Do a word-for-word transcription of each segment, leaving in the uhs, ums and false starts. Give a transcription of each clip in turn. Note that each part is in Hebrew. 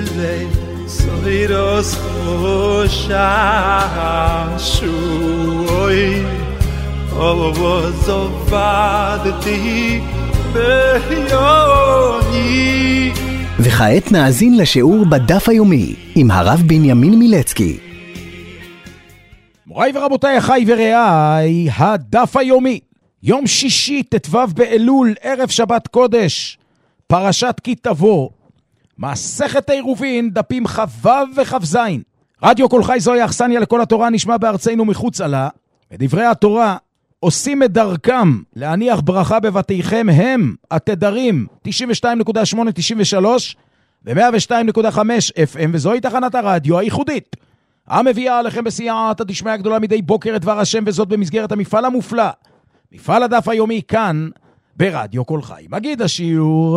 le soiros shashui ovozovadti beyoni. וכעת נאזין לשיעור בדף היומי עם הרב בנימין מילצקי. מוריי ורבותיי, אחי ורעיי, הדף היומי, יום שישי ט"ו באלול, ערב שבת קודש, פרשת כי תבוא, מסכת עירובין, דפים כ"ו וכ"ז. רדיו כל חי זוהי אכסניה לכל התורה, נשמע בארצנו מחוץ לה. ודברי התורה עושים את דרכם להניח ברכה בבתיכם הם התדרים תשעים ושתיים נקודה שמונה תשעים ושלוש ו-מאה ושתיים נקודה חמש אף אם, וזוהי תחנת הרדיו הייחודית המביאה עליכם בסייעתא דשמיא הגדולה מדי בוקר את דבר השם, וזאת במסגרת המפעל המופלא, מפעל הדף היומי כאן ברדיו כל חי. מגיד השיעור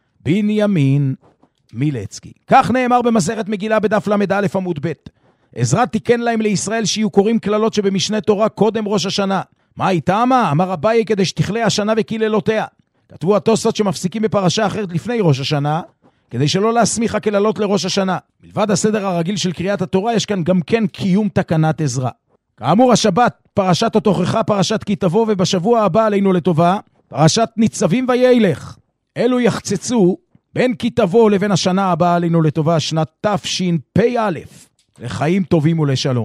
בנימין מילצקי. כך נאמר במסכת מגילה בדף למד א' עמוד ב', עזרא תיקן להם לישראל שיהיו קוראים כללות שבמשנה תורה קודם ראש השנה. מה הייתה מה? אמר אביי כדי שתכלה השנה וקללותיה. כתבו התוספות שמפסיקים בפרשה אחרת לפני ראש השנה, כדי שלא להסמיך הכללות לראש השנה. מלבד הסדר הרגיל של קריאת התורה, יש כאן גם כן קיום תקנת עזרא. כאמור, השבת, פרשת התוכחה, פרשת כי תבוא, ובשבוע הבא עלינו לטובה, פרשת ניצבים וילך. אלו יחצצו בין כי תבוא לבין השנה הבאה עלינו לטובה, שנת תשפ"א, לחיים טובים ולשלום.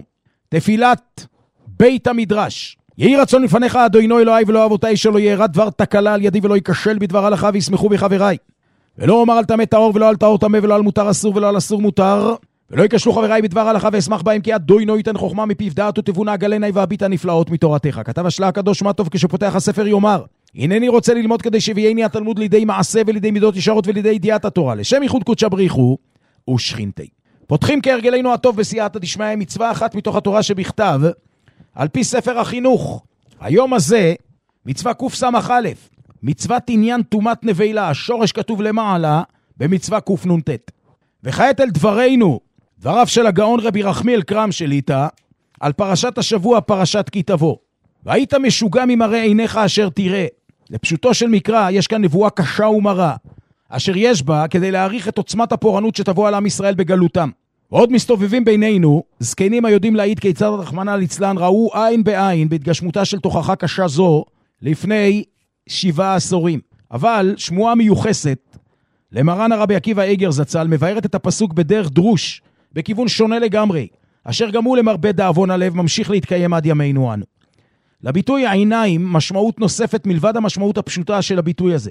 תפילת בית המדרש. יהי רצון לפניך אדוני אלוהי ולא אבותיי, שלא ירא דבר תקלה על ידי ולא ייכשל בדבר הלכה, וישמחו בחבריי. ולא אומר על טמא טהור ולא על טהור טמא, ולא על מותר אסור ולא על אסור מותר, ולא ייכשלו חבריי בדבר הלכה, ואשמח בהם, כי אדוני ייתן חוכמה מפיו דעת ותבונה, גלני והביט הנפלאות מתורתך. כתב השלה הקדוש מה טוב כשפותח הספר יאמר, הנני רוצה ללמוד כדי שביאני התלמוד לידי מעשה ולידי מידות ישרות ולידי ידיעת התורה, לשם ייחוד קודשא בריחו ושכינתי. פותחים כהרגלנו הטוב בסייעתא דשמיא מצווה אחת מתוך התורה שבכתב, על פי ספר החינוך. היום הזה מצווה קס"א, מצוות עניין תומת נבילה, השורש כתוב למעלה במצווה קנ"ט. וכעת אל דברינו, דבריו של הגאון רבי רחמיאל קרם שליט"א, על פרשת השבוע, פרשת כי תבוא. והיית משוגע ממראה עיניך אשר תראה. לפשוטו של מקרא, יש כאן נבואה קשה ומרה, אשר יש בה כדי להעריך את עוצמת הפורענות שתבוא על עם ישראל בגלותם. ועוד מסתובבים בינינו זקנים היודעים להעיד כיצד רחמנא ליצלן ראו עין בעין בהתגשמותה של תוכחה קשה זו לפני שבעה עשורים. אבל שמועה מיוחסת למרן הרבי עקיבא איגר זצ"ל מבארת את הפסוק בדרך דרוש בכיוון שונה לגמרי, אשר גם הוא למרבה דאבון הלב ממשיך להתקיים עד ימינו אנו. לביטוי העיניים משמעות נוספת מלבד המשמעות הפשוטה של הביטוי הזה.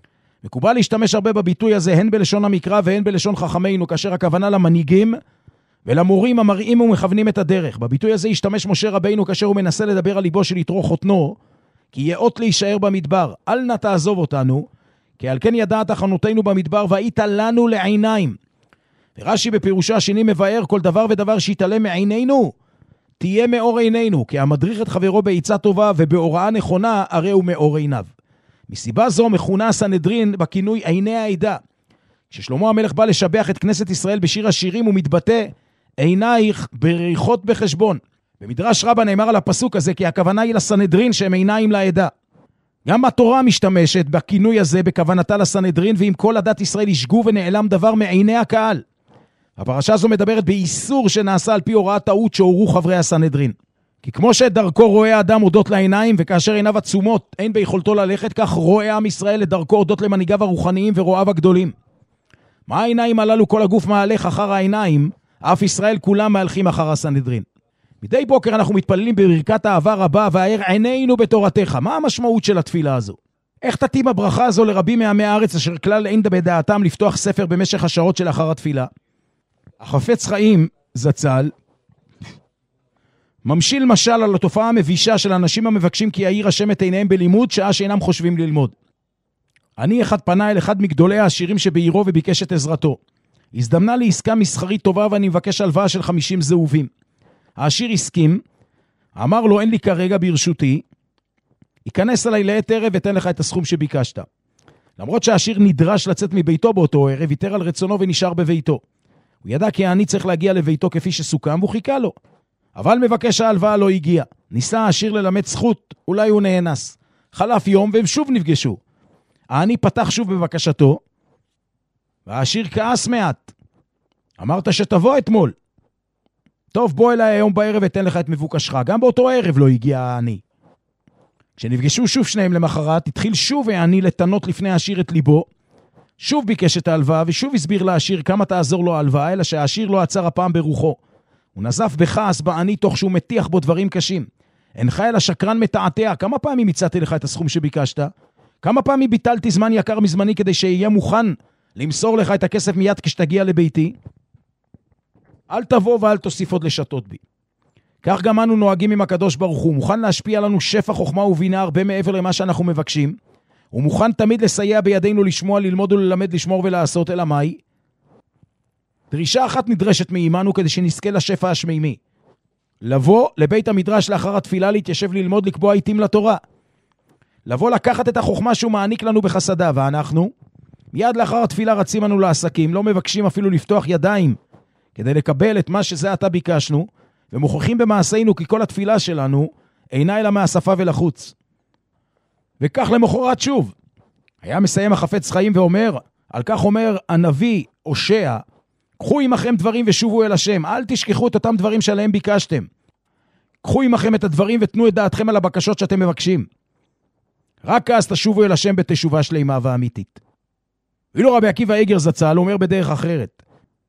מקובל להשתמש הרבה בביטוי הזה הן בלשון המקרא והן בלשון חכמינו, כאשר הכוונה למנהיגים ולמורים המראים ומכוונים את הדרך. בביטוי הזה השתמש משה רבינו כאשר הוא מנסה לדבר על ליבו של יתרו חותנו, כי יאות להישאר במדבר, אל נא תעזוב אותנו, כי על כן ידעת חנותנו במדבר והיית לנו לעיניים. ורש"י בפירושו השני מבאר כל דבר ודבר שיתעלם מעינינו, תהיה מאור עינינו, כי המדריך את חברו בעצה טובה ובהוראה נכונה, הרי הוא מאור עיניו. מסיבה זו מכונה הסנהדרין בכינוי עיני העדה. כששלמה המלך בא לשבח את כנסת ישראל בשיר השירים, הוא מתבטא, עינייך בריחות בחשבון. במדרש רבה נאמר על הפסוק הזה, כי הכוונה היא לסנהדרין שהם עיניים לעדה. גם התורה משתמשת בכינוי הזה בכוונתה לסנהדרין, ואם כל עדת ישראל ישגו ונעלם דבר מעיני הקהל. הפרשה הזו מדברת באיסור שנעשה על פי הוראת טעות שהורו חברי הסנהדרין. כי כמו שדרכו רואה האדם הודות לעיניים, וכאשר עיניו עצומות אין ביכולתו ללכת, כך רואה עם ישראל את דרכו הודות למנהיגיו הרוחניים ורואיו הגדולים. מה העיניים הללו? כל הגוף מהלך אחר העיניים, אף ישראל כולם מהלכים אחר הסנהדרין. מדי בוקר אנחנו מתפללים בברכת אהבה רבה, והאר עינינו בתורתך. מה המשמעות של התפילה הזו? איך תתאים הברכה הזו לרבים מעמי הארץ אשר כלל אין בדעתם לפתוח ספר במשך השעות של אחר התפילה? החפץ חיים זצ"ל ממשיל משל על התופעה המבישה של אנשים המבקשים כי יאיר השם את עיניהם בלימוד שעה שאינם חושבים ללמוד. אני אחד פנה אל אחד מגדולי העשירים שבעירו וביקש את עזרתו. הזדמנה לי עסקה מסחרית טובה ואני מבקש הלוואה של חמישים זהובים. העשיר הסכים, אמר לו אין לי כרגע ברשותי, ייכנס עליי לעת ערב ותן לך את הסכום שביקשת. למרות שהעשיר נדרש לצאת מביתו באותו ערב, ויתר על רצונו ונשאר בביתו. הוא ידע כי אני צריך להגיע לביתו כפי שסוכם והוא חיכה לו. אבל מבקש ההלוואה לא הגיע. ניסה העשיר ללמד זכות, אולי הוא נאנס. חלף יום והם שוב נפגשו. העני פתח שוב בבקשתו, והעשיר כעס מעט. אמרת שתבוא אתמול. טוב, בוא אליי היום בערב ותן לך את מבוקשך. גם באותו ערב לא הגיע העני. כשנפגשו שוב שניהם למחרת, התחיל שוב העני לתנות לפני העשיר את ליבו, שוב ביקש את ההלוואה, ושוב הסביר לעשיר כמה תעזור לו ההלוואה, אלא שהעשיר לא עצר הפעם ברוחו. הוא נזף בכעס בעני תוך שהוא מטיח בו דברים קשים. אינך אלא שקרן מתעתע, כמה פעמים הצעתי לך את הסכום שביקשת? כמה פעמים ביטלתי זמן יקר מזמני כדי שיהיה מוכן למסור לך את הכסף מיד כשתגיע לביתי? אל תבוא ואל תוסיף עוד לשתות בי. כך גם אנו נוהגים עם הקדוש ברוך הוא, מוכן להשפיע לנו שפע חוכמה ובינה הרבה מעבר למה שאנחנו מבקשים, הוא מוכן תמיד לסייע בידינו לשמוע, ללמוד וללמד, לשמור ולעשות, אלא מהי? דרישה אחת נדרשת מאימנו כדי שנזכה לשפע השמימי. לבוא לבית המדרש לאחר התפילה, להתיישב ללמוד, לקבוע עיתים לתורה. לבוא לקחת את החוכמה שהוא מעניק לנו בחסדה, ואנחנו מיד לאחר התפילה רצים לנו לעסקים, לא מבקשים אפילו לפתוח ידיים כדי לקבל את מה שזה עתה ביקשנו, ומוכיחים במעשינו כי כל התפילה שלנו אינה אלא מהשפה ולחוץ. וכך למחרת שוב, היה מסיים החפץ חיים ואומר, על כך אומר הנביא הושע, קחו עמכם דברים ושובו אל השם, אל תשכחו את אותם דברים שעליהם ביקשתם. קחו עמכם את הדברים ותנו את דעתכם על הבקשות שאתם מבקשים. רק אז תשובו אל השם בתשובה שלמה ואמיתית. ואילו רבי עקיבא איגר זצ"ל אומר בדרך אחרת,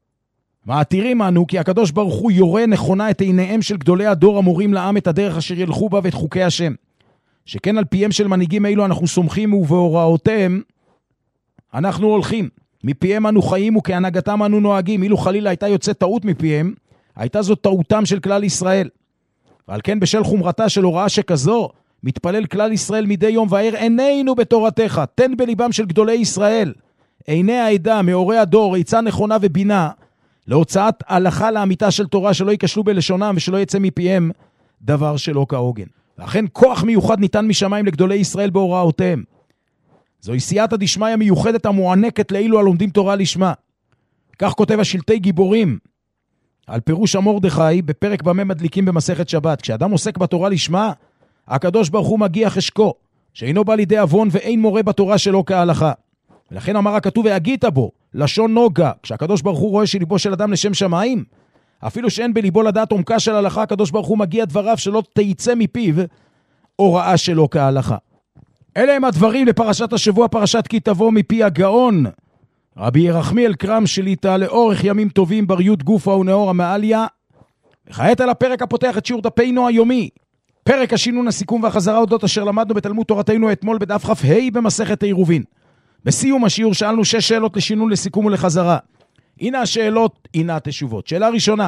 מעתירים אנו כי הקדוש ברוך הוא יורה נכונה את עיניהם של גדולי הדור המורים לעם את הדרך אשר ילכו בה ואת חוקי השם. שכן על פיהם של מנהיגים אלו אנחנו סומכים ובהוראותיהם אנחנו הולכים. מפיהם אנו חיים וכהנהגתם אנו נוהגים. אילו חלילה הייתה יוצאת טעות מפיהם, הייתה זאת טעותם של כלל ישראל. ועל כן בשל חומרתה של הוראה שכזו, מתפלל כלל ישראל מדי יום וער עינינו בתורתך, תן בליבם של גדולי ישראל. עיני העדה, מאורי הדור, עצה נכונה ובינה, להוצאת הלכה לאמיתה של תורה שלא יקשלו בלשונם ושלא יצא מפיהם דבר שלא כהוגן. ואכן כוח מיוחד ניתן משמיים לגדולי ישראל בהוראותיהם. זוהי סייעתא דשמיא מיוחדת המוענקת לאילו הלומדים תורה לשמה. כך כותב השלטי גיבורים על פירוש המרדכי בפרק במה מדליקים במסכת שבת. כשאדם עוסק בתורה לשמה, הקדוש ברוך הוא מגיע חשקו, שאינו בא לידי אבון ואין מורה בתורה שלו כהלכה. ולכן אמר הכתוב והגית בו, לשון נוגה, כשהקדוש ברוך הוא רואה שליבו של אדם לשם שמיים, אפילו שאין בליבו לדעת עומקה של הלכה, הקדוש ברוך הוא מגיע דבריו שלא תיצא מפיו הוראה שלו כהלכה. אלה הם הדברים לפרשת השבוע, פרשת כי תבוא מפי הגאון רבי ירחמיאל קרם שליטה לאורך ימים טובים בריות גופה ונאור המעליה. וכעת על הפרק הפותח את שיעור דפינו היומי, פרק השינון, הסיכום והחזרה אודות אשר למדנו בתלמוד תורתנו אתמול בדף כ"ה במסכת עירובין. בסיום השיעור שאלנו שש שאלות לשינון, לסיכום ולחזרה. הנה השאלות, הנה התשובות. שאלה ראשונה,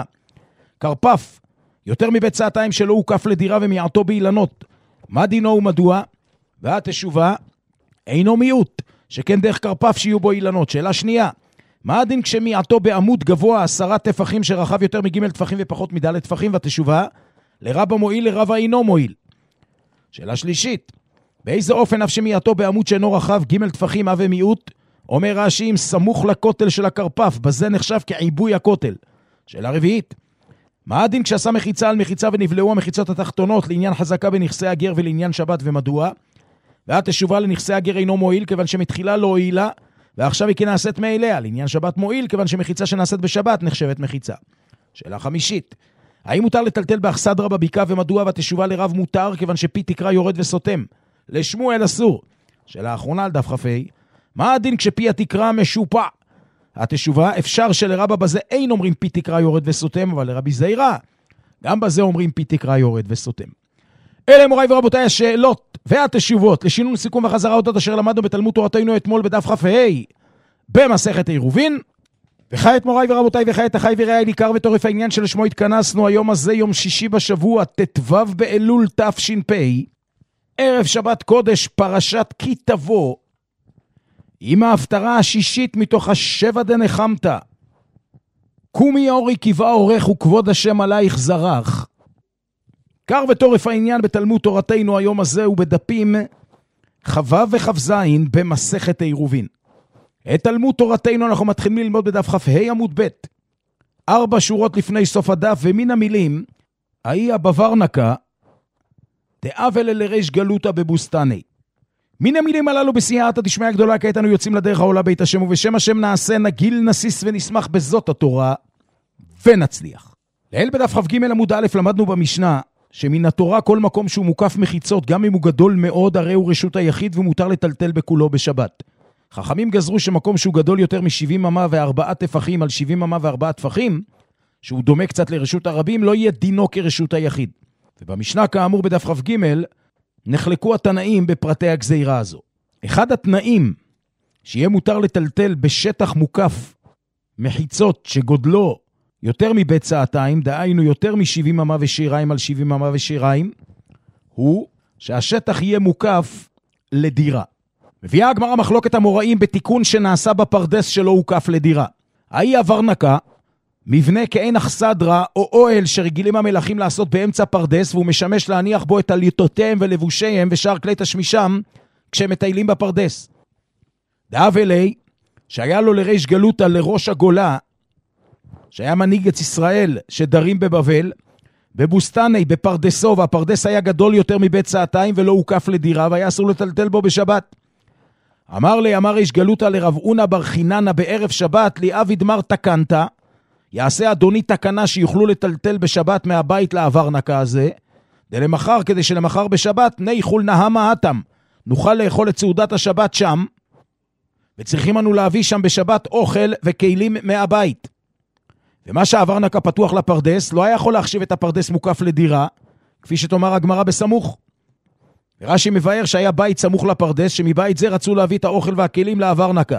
קרפף יותר מבצעתיים שלא הוקף לדירה ומיעטו באילנות, מה דינו ומדוע? והתשובה, אינו מיעוט, שכן דרך קרפף שיהיו בו אילנות. שאלה שנייה, מה הדין כשמיעטו בעמוד גבוה עשרה טפחים שרחב יותר מג' טפחים ופחות מד' טפחים? והתשובה, לרבה מועיל לרבה אינו מועיל. שאלה שלישית, באיזה אופן אף שמיעטו בעמוד שאינו רחב ג' טפחים אבי מיעוט? אומר רש"י, אם סמוך לכותל של הקרפף, בזה נחשב כעיבוי הכותל. שאלה רביעית, מה הדין כשעשה מחיצה על מחיצה ונבלעו המחיצות התחתונות לעניין חזקה בנכסי הגר ולעניין שבת ומדוע? והתשובה, לנכסי הגר אינו מועיל כיוון שמתחילה לא הועילה ועכשיו היא כנעשית מאליה. לעניין שבת מועיל כיוון שמחיצה שנעשית בשבת נחשבת מחיצה. שאלה חמישית, האם מותר לטלטל באכסדרה בבקעה ומדוע? והתשובה, לרב מותר כיוון שפי תקרא יורד וסותם, לשמואל אסור. שאלה אחרונה על דף כ"ה, מה הדין כשפי התקרא משופע? התשובה, אפשר שלרבה בזה אין אומרים פי תקרא יורד וסותם, אבל לרבי זעירא גם בזה אומרים פי תקרא יורד וסותם. אלה מוריי ורבותיי השאלות והתשובות לשינון, סיכום וחזרה אודות אשר למדנו בתלמוד תורתנו אתמול בדף כ"ה במסכת עירובין. וכעת מוריי ורבותיי, וכעת אחי ורעי עיקר וטורף העניין שלשמו התכנסנו היום הזה, יום שישי בשבוע, ט"ו באלול תש"פ, ערב שבת קודש, פרשת כי תבוא, עם ההפטרה השישית מתוך השבע דנחמת. קומי אורי קבעה אורך וכבוד השם עלייך זרח. קר וטורף העניין בתלמוד תורתנו היום הזה ובדפים כ"ו וכ"ז במסכת עירובין. את תלמוד תורתנו אנחנו מתחילים ללמוד בדף כ"ה עמוד ב', ארבע שורות לפני סוף הדף, ומן המילים האי הבברנקה דאבל לריש גלותה בבוסתני. מן המילים הללו בסייעתא דשמיא הגדולה, כעת אנו יוצאים לדרך העולה בית השם, ובשם השם נעשה נגיל נסיס ונשמח בזאת התורה, ונצליח. לעיל בדף כ"ג עמוד א' למדנו במשנה, שמן התורה כל מקום שהוא מוקף מחיצות, גם אם הוא גדול מאוד, הרי הוא רשות היחיד ומותר לטלטל בכולו בשבת. חכמים גזרו שמקום שהוא גדול יותר מ-שבעים אמה וארבעה טפחים על שבעים אמה וארבעה טפחים, שהוא דומה קצת לרשות הרבים, לא יהיה דינו כרשות היחיד. ובמשנה כאמור בדף כ"ג, נחלקו התנאים בפרטי הגזירה הזו. אחד התנאים שיהיה מותר לטלטל בשטח מוקף מחיצות שגודלו יותר מבית סעתיים, דהיינו יותר מ-שבעים אמה ושיריים על שבעים אמה ושיריים, הוא שהשטח יהיה מוקף לדירה. מביאה הגמרא מחלוקת המוראים בתיקון שנעשה בפרדס שלא הוקף לדירה. האי הוורנקה, מבנה כעין אכסדרה או אוהל שרגילים המלכים לעשות באמצע פרדס, והוא משמש להניח בו את עליתותיהם ולבושיהם ושאר כלי תשמישם כשהם מטיילים בפרדס. דאב אלי, שהיה לו לריש גלותה לראש הגולה, שהיה מנהיג את ישראל שדרים בבבל, בבוסטני, בפרדסו, והפרדס היה גדול יותר מבית סעתיים ולא הוקף לדירה, והיה אסור לטלטל בו בשבת. אמר לי, אמר ריש גלותה לרב אונה בר חיננה בערב שבת, לי אביד מר תקנת, יעשה אדוני תקנה שיוכלו לטלטל בשבת מהבית לעברנקה הזה, דלמחר, כדי שלמחר בשבת, ניחול נהמה התם, נוכל לאכול את סעודת השבת שם, וצריכים לנו להביא שם בשבת אוכל וכלים מהבית. ומה שהאברנקה פתוח לפרדס, לא היה יכול להחשיב את הפרדס מוקף לדירה, כפי שתאמר הגמרא בסמוך. ורש"י מבאר שהיה בית סמוך לפרדס, שמבית זה רצו להביא את האוכל והכלים לאברנקה.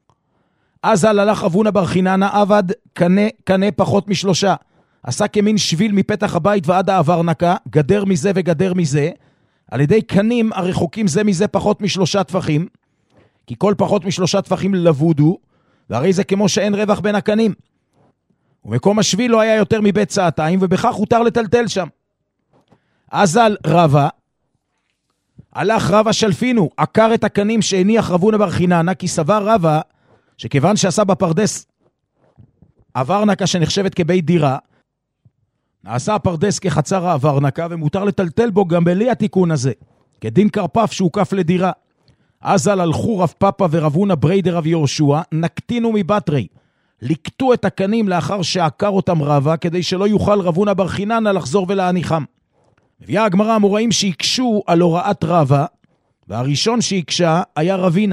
אז על הלך רב הונא בר חיננה, עבד קנה, קנה פחות משלושה. עשה כמין שביל מפתח הבית ועד האברנקה, גדר מזה וגדר מזה, על ידי קנים הרחוקים זה מזה פחות משלושה טפחים, כי כל פחות משלושה טפחים לבודו, והרי זה כמו שאין רווח בין הקנים. ומקום השביל לא היה יותר מבית סעתיים, ובכך הותר לטלטל שם. אז על רבה, הלך רבה שלפינו, עקר את הקנים שהניח רב הונא בר חיננה, כי סבר רבה, שכיוון שעשה בפרדס אברנקה שנחשבת כבית דירה, נעשה הפרדס כחצר האברנקה, ומותר לטלטל בו גם בלי התיקון הזה, כדין קרפף שהוקף לדירה. אז על הלכו רב פאפה ורב הונא ברי דרב יהושע, נקטינו מבטרי, לקטו את הקנים לאחר שעקר אותם רבה, כדי שלא יוכל רב הונא בר חיננה לחזור ולהניחם. מביאה הגמרא המוראים שיקשו על הוראת רבה, והראשון שיקשה היה רבינה.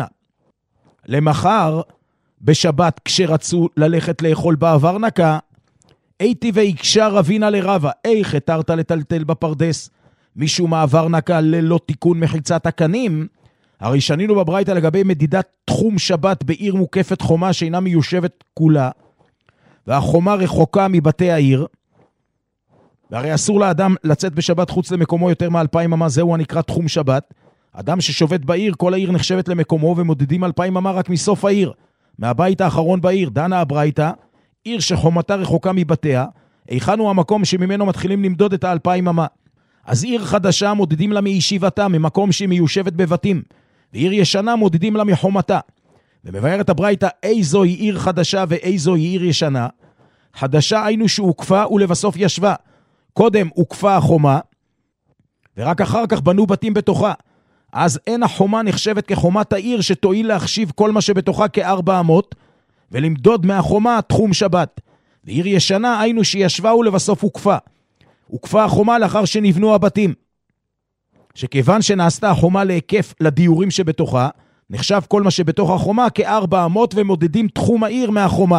למחר, בשבת כשרצו ללכת לאכול באברנקה, הייתי ויקשה רבינה לרבה, איך התרת לטלטל בפרדס, משום האברנקה ללא תיקון מחיצת הקנים, הרי שנינו בברייתא לגבי מדידת תחום שבת בעיר מוקפת חומה שאינה מיושבת כולה, והחומה רחוקה מבתי העיר, והרי אסור לאדם לצאת בשבת חוץ למקומו יותר מאלפיים אמה, זהו הנקרא תחום שבת. אדם ששובת בעיר, כל העיר נחשבת למקומו, ומודדים אלפיים אמה רק מסוף העיר, מהבית האחרון בעיר. דנה הברייתא, עיר שחומתה רחוקה מבתיה, היכן הוא המקום שממנו מתחילים למדוד את האלפיים אמה. אז עיר חדשה מודדים לה מישיבתה, ממקום שהיא מיושבת בבתים, ועיר ישנה מודדים לה מחומתה. ומבארת הברייתא, איזו היא עיר חדשה ואיזו היא עיר ישנה. חדשה היינו שהוקפה ולבסוף ישבה. קודם הוקפה החומה, ורק אחר כך בנו בתים בתוכה. אז אין החומה נחשבת כחומת העיר שתועיל להחשיב כל מה שבתוכה כארבע אמות, ולמדוד מהחומה תחום שבת. ועיר ישנה היינו שישבה ולבסוף הוקפה. הוקפה החומה לאחר שנבנו הבתים. שכיוון שנעשתה החומה להיקף לדיורים שבתוכה, נחשב כל מה שבתוך החומה כארבע אמות, ומודדים תחום העיר מהחומה.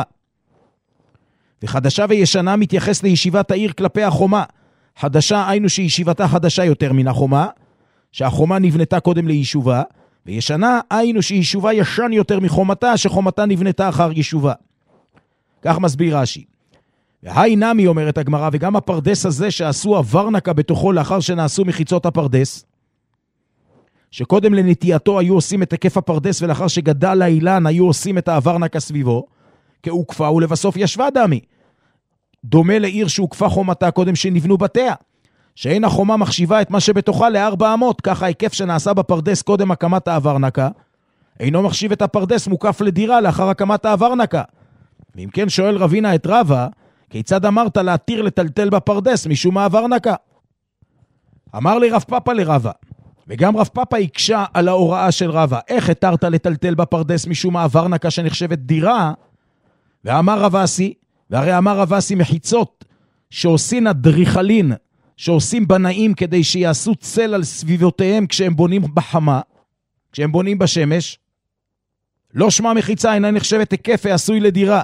וחדשה וישנה מתייחס לישיבת העיר כלפי החומה. חדשה היינו שישיבתה חדשה יותר מן החומה, שהחומה נבנתה קודם לישובה, וישנה היינו שישובה ישן יותר מחומתה, שחומתה נבנתה אחר ישובה. כך מסביר רש"י. והי נמי אומרת הגמרא, וגם הפרדס הזה שעשו אברנקה בתוכו לאחר שנעשו מחיצות הפרדס, שקודם לנטייתו היו עושים את היקף הפרדס, ולאחר שגדל האילן היו עושים את האברנקה סביבו, כהוקפה ולבסוף ישבה דמי. דומה לעיר שהוקפה חומתה קודם שנבנו בתיה, שאין החומה מחשיבה את מה שבתוכה לארבע אמות, ככה ההיקף שנעשה בפרדס קודם הקמת האברנקה, אינו מחשיב את הפרדס מוקף לדירה לאחר הקמת האברנקה. ואם כן שואל רבינה את רבה, כיצד אמרת להתיר לטלטל בפרדס משום האברנקה? אמר לי רב פאפה לרבה, וגם רב פאפה הקשה על ההוראה של רבה, איך התרת לטלטל בפרדס משום האברנקה שנחשבת דירה? ואמר רב אסי, והרי אמר רבסי מחיצות שעושים אדריכלין, שעושים בנאים כדי שיעשו צל על סביבותיהם כשהם בונים בחמה, כשהם בונים בשמש, לא שמה מחיצה, אינה נחשבת היקף העשוי לדירה.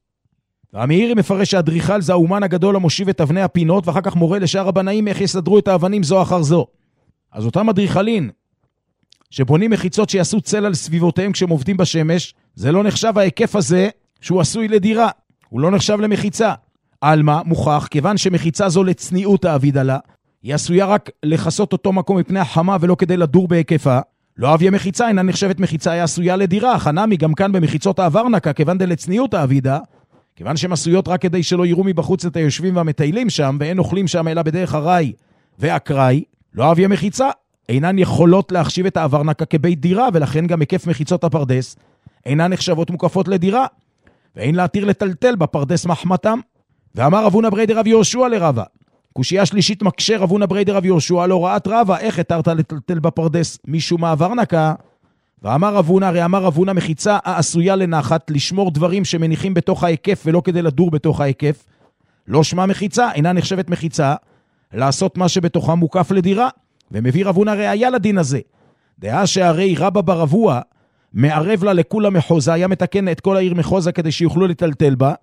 והמאירי מפרש שהאדריכל זה האומן הגדול המושיב את אבני הפינות, ואחר כך מורה לשאר הבנאים איך יסדרו את האבנים זו אחר זו. אז אותם אדריכלין שבונים מחיצות שיעשו צל על סביבותיהם כשהם עובדים בשמש, זה לא נחשב ההיקף הזה שהוא עשוי לדירה, הוא לא נחשב למחיצה. אלמה מוכח, כיוון שמחיצה זו לצניעות האביד עלה, היא עשויה רק לחסות אותו מקום מפני החמה ולא כדי לדור בהיקפה, לא אביה מחיצה, אינה נחשבת מחיצה, היא עשויה לדירה. חנמי גם כאן במחיצות העברנקה, כיוון דלצניעות האבידה, כיוון שהן עשויות רק כדי שלא יראו מבחוץ את היושבים והמטיילים שם, ואין אוכלים שם אלא בדרך הרי והקראי, לא אביה מחיצה, אינן יכולות להחשיב את העברנקה כבית דירה, ולכן גם היקף מחיצות הפרדס אינן נחשבות מוקפות לדירה, ואין להתיר לטלטל בפרדס מחמתם. ואמר אבונה בריידר רב יהושע לרבה, קושייה שלישית מקשר אבונה בריידר רב יהושע להוראת רבה, איך התרת לטלטל בפרדס משום העברנקה? ואמר אבונה, הרי אמר אבונה מחיצה העשויה לנחת, לשמור דברים שמניחים בתוך ההיקף ולא כדי לדור בתוך ההיקף, לא שמה מחיצה, אינה נחשבת מחיצה, לעשות מה שבתוכה מוקף לדירה. ומביא אבונה ראיה לדין הזה, דעה שהרי רבא ברבוע מערב לה לכולה מחוזה, היה מתקן את כל העיר מחוזה כדי שיוכלו לטלטל בה,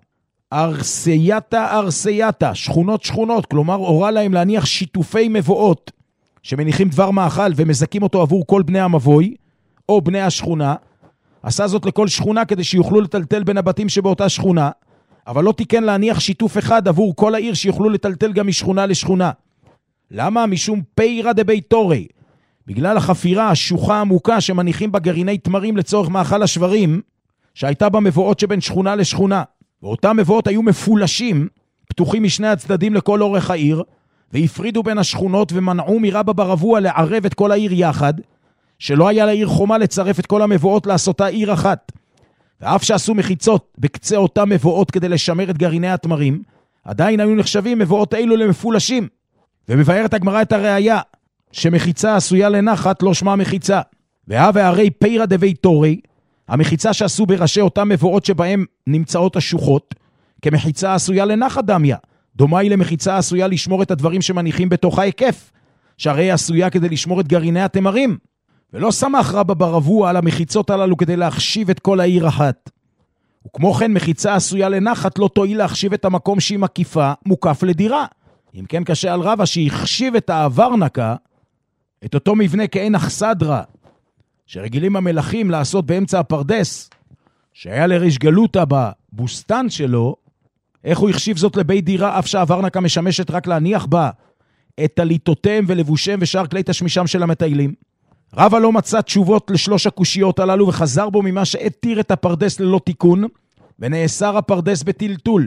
ארסייתה ארסייתה, שכונות שכונות, כלומר הורה להם להניח שיתופי מבואות שמניחים דבר מאכל ומזקים אותו עבור כל בני המבוי או בני השכונה. עשה זאת לכל שכונה כדי שיוכלו לטלטל בין הבתים שבאותה שכונה, אבל לא תיקן להניח שיתוף אחד עבור כל העיר שיוכלו לטלטל גם משכונה לשכונה. למה? משום פיירה דבי תורי, בגלל החפירה השוחה העמוקה שמניחים בה גרעיני תמרים לצורך מאכל השברים שהייתה במבואות שבין שכונה לשכונה, ואותם מבואות היו מפולשים, פתוחים משני הצדדים לכל אורך העיר, והפרידו בין השכונות ומנעו מרבא ברבוע לערב את כל העיר יחד, שלא היה לעיר חומה לצרף את כל המבואות לעשותה עיר אחת. ואף שעשו מחיצות בקצה אותם מבואות כדי לשמר את גרעיני התמרים, עדיין היו נחשבים מבואות אלו למפולשים. ומבארת הגמרא את הראיה שמחיצה עשויה לנחת לא שמה מחיצה. והווה הרי פיירה דבי תורי, המחיצה שעשו בראשי אותם מבואות שבהם נמצאות השוחות, כמחיצה עשויה לנחת דמיה, דומה היא למחיצה עשויה לשמור את הדברים שמניחים בתוך ההיקף, שהרי עשויה כדי לשמור את גרעיני התמרים. ולא שמח רבא ברבוע על המחיצות הללו כדי להחשיב את כל העיר אחת. וכמו כן מחיצה עשויה לנחת לא תועיל להחשיב את המקום שהיא מקיפה מוקף לדירה. אם כן קשה על רבא שהחשיב את העברנקה, את אותו מבנה כאין אכסדרה, שרגילים המלכים לעשות באמצע הפרדס, שהיה לריש גלותה בבוסטן שלו, איך הוא החשיב זאת לבית דירה, אף שהעברנקה משמשת רק להניח בה את תליטותיהם ולבושיהם ושאר כלי תשמישם של המטיילים. רבא לא מצא תשובות לשלוש הקושיות הללו, וחזר בו ממה שהתיר את הפרדס ללא תיקון, ונאסר הפרדס בטלטול.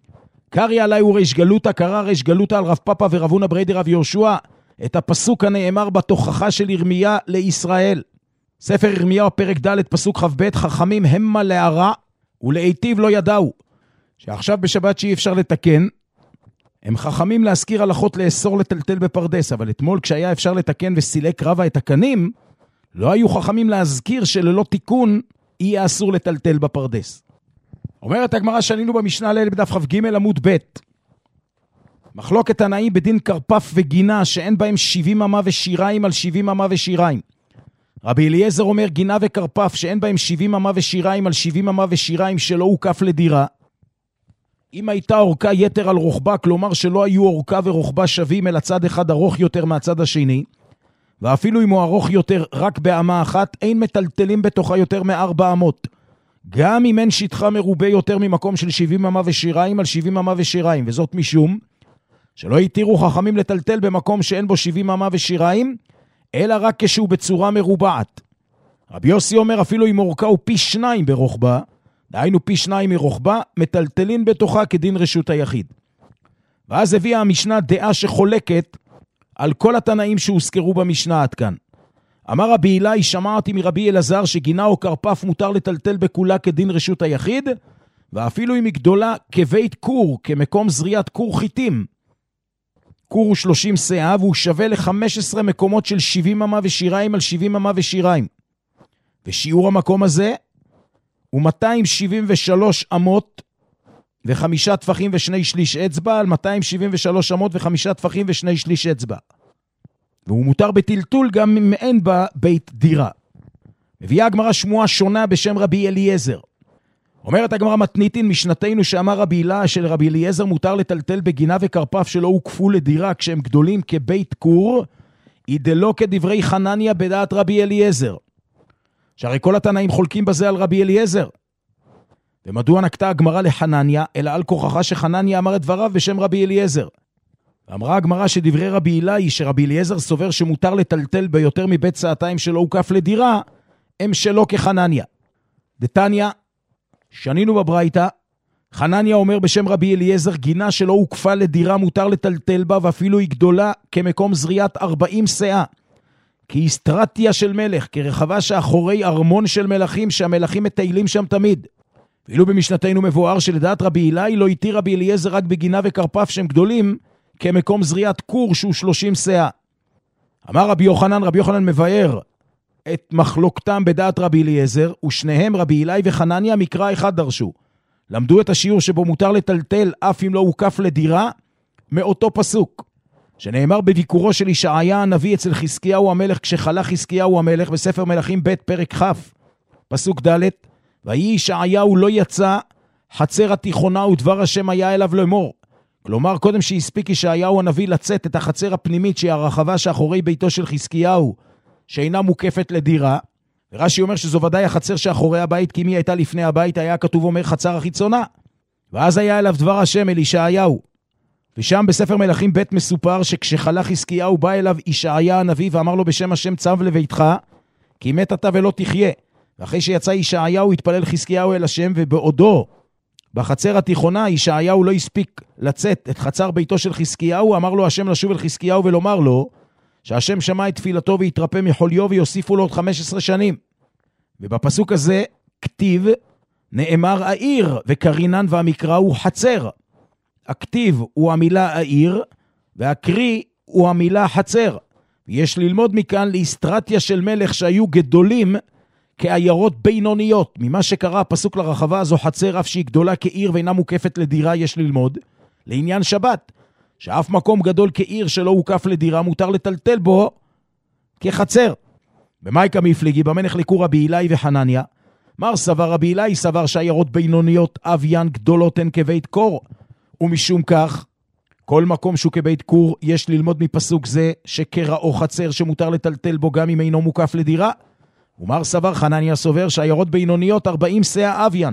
קרי עלי הוא ריש גלותה, קרא ריש גלותה על רב פאפה ורבונה בריידר רב יהושע, את הפסוק הנאמר בתוכחה של ירמיה לישראל. ספר ירמיה פרק ד' פסוק ח"ב, חכמים המה להרע ולהיטיב לא ידעו. שעכשיו בשבת שאי אפשר לתקן, הם חכמים להזכיר הלכות לאסור לטלטל בפרדס, אבל אתמול כשהיה אפשר לתקן וסילק רבא את הקנים, לא היו חכמים להזכיר שללא תיקון יהיה אסור לטלטל בפרדס. אומרת הגמרא שנינו במשנה ליל בדף כ"ג עמוד ב', מחלוקת תנאים בדין קרפף וגינה שאין בהם שבעים אמה ושיריים על שבעים אמה ושיריים. רבי אליעזר אומר גינה וקרפף שאין בהם שבעים אמה ושיריים על שבעים אמה ושיריים שלא הוקף לדירה. אם הייתה אורכה יתר על רוחבה, כלומר שלא היו אורכה ורוחבה שווים אלא צד אחד ארוך יותר מהצד השני, ואפילו אם הוא ארוך יותר רק באמה אחת, אין מטלטלים בתוכה יותר מארבע אמות. גם אם אין שטחה מרובה יותר ממקום של שבעים אמה ושיריים על שבעים אמה ושיריים, וזאת משום שלא התירו חכמים לטלטל במקום שאין בו שבעים אמה ושיריים, אלא רק כשהוא בצורה מרובעת. רבי יוסי אומר אפילו אם אורכה הוא פי שניים ברוחבה, דהיינו פי שניים מרוחבה, מטלטלין בתוכה כדין רשות היחיד. ואז הביאה המשנה דעה שחולקת על כל התנאים שהוזכרו במשנה עד כאן. אמר רבי אלי, שמעתי מרבי אלעזר שגינה או קרפף מותר לטלטל בכולה כדין רשות היחיד, ואפילו אם היא גדולה כבית קור, כמקום זריעת קור חיטים. קור הוא שלושים שאה, והוא שווה ל-חמש עשרה מקומות של שבעים אמה ושיריים על שבעים אמה ושיריים. ושיעור המקום הזה הוא מאתיים שבעים ושלוש אמות וחמישה טפחים ושני שליש אצבע, על מאתיים שבעים ושלוש אמות וחמישה טפחים ושני שליש אצבע. והוא מותר בטלטול גם אם אין בה בית דירה. מביאה הגמרא שמועה שונה בשם רבי אליעזר. אומרת הגמרא מתניתין משנתנו שאמר רבי הילה שלרבי אליעזר מותר לטלטל בגינה וקרפף שלא הוקפו לדירה כשהם גדולים כבית קור, ידלו כדברי חנניה בדעת רבי אליעזר. שהרי כל התנאים חולקים בזה על רבי אליעזר. ומדוע נקטה הגמרא לחנניה, אלא על כוחך שחנניה אמר את דבריו בשם רבי אליעזר. ואמרה הגמרא שדברי רבי הילה היא שרבי אליעזר סובר שמותר לטלטל ביותר מבית סעתיים שלא הוקף לדירה, הם שלא כחנניה. דתניא, שנינו בברייתא, חנניה אומר בשם רבי אליעזר, גינה שלא הוקפה לדירה מותר לטלטל בה, ואפילו היא גדולה כמקום זריעת ארבעים שאה, כאיסטרטיה של מלך, כרחבה שאחורי ארמון של מלכים, שהמלכים מטיילים שם תמיד. ואילו במשנתנו מבואר שלדעת רבי הילה לא התיר רבי אליעזר רק בגינה וקרפף שהם גדולים, כמקום זריעת קור שהוא שלושים שאה. אמר רבי יוחנן, רבי יוחנן מבאר את מחלוקתם בדעת רבי אליעזר, ושניהם רבי הילה וחנניה מקרא אחד דרשו. למדו את השיעור שבו מותר לטלטל אף אם לא הוקף לדירה, מאותו פסוק, שנאמר בביקורו של ישעיה הנביא אצל חזקיהו המלך, כשחלה חזקיהו המלך בספר מלכים ב' פרק כ', פסוק ד', ויהי ישעיהו לא יצא, חצר התיכונה ודבר השם היה אליו לאמור. כלומר, קודם שהספיק ישעיהו הנביא לצאת את החצר הפנימית שהיא הרחבה שאחורי ביתו של חזקיהו, שאינה מוקפת לדירה, ורש"י אומר שזו ודאי החצר שאחורי הבית, כי מי הייתה לפני הבית, היה כתוב אומר חצר החיצונה. ואז היה אליו דבר השם אל ישעיהו. ושם בספר מלכים ב' מסופר שכשחלה חזקיהו בא אליו ישעיה הנביא ואמר לו בשם השם צו לביתך, כי מת אתה ולא תחיה. ואחרי שיצא ישעיהו התפלל חזקיהו אל השם, ובעודו בחצר התיכונה ישעיהו לא הספיק לצאת את חצר ביתו של חזקיהו, אמר לו השם לשוב אל חזקיהו ולומר לו שהשם שמע את תפילתו והתרפא מחוליו ויוסיפו לו עוד חמש עשרה שנים. ובפסוק הזה כתיב נאמר העיר, וקרינן והמקרא הוא חצר. הכתיב הוא המילה העיר, והקרי הוא המילה חצר. ויש ללמוד מכאן לאסטרטיה של מלך שהיו גדולים כעיירות בינוניות. ממה שקרא הפסוק לרחבה הזו חצר, אף שהיא גדולה כעיר ואינה מוקפת לדירה, יש ללמוד לעניין שבת, שאף מקום גדול כעיר שלא הוקף לדירה מותר לטלטל בו כחצר. במייקה מפליגי, במנך לקור רבי הילה וחנניה, מר סבר רבי הילה סבר שעיירות בינוניות אביין גדולות הן כבית קור, ומשום כך כל מקום שהוא כבית קור יש ללמוד מפסוק זה שקראו חצר שמותר לטלטל בו גם אם אינו מוקף לדירה. ומר סבר חנניה סובר שעיירות בינוניות ארבעים שאה אביין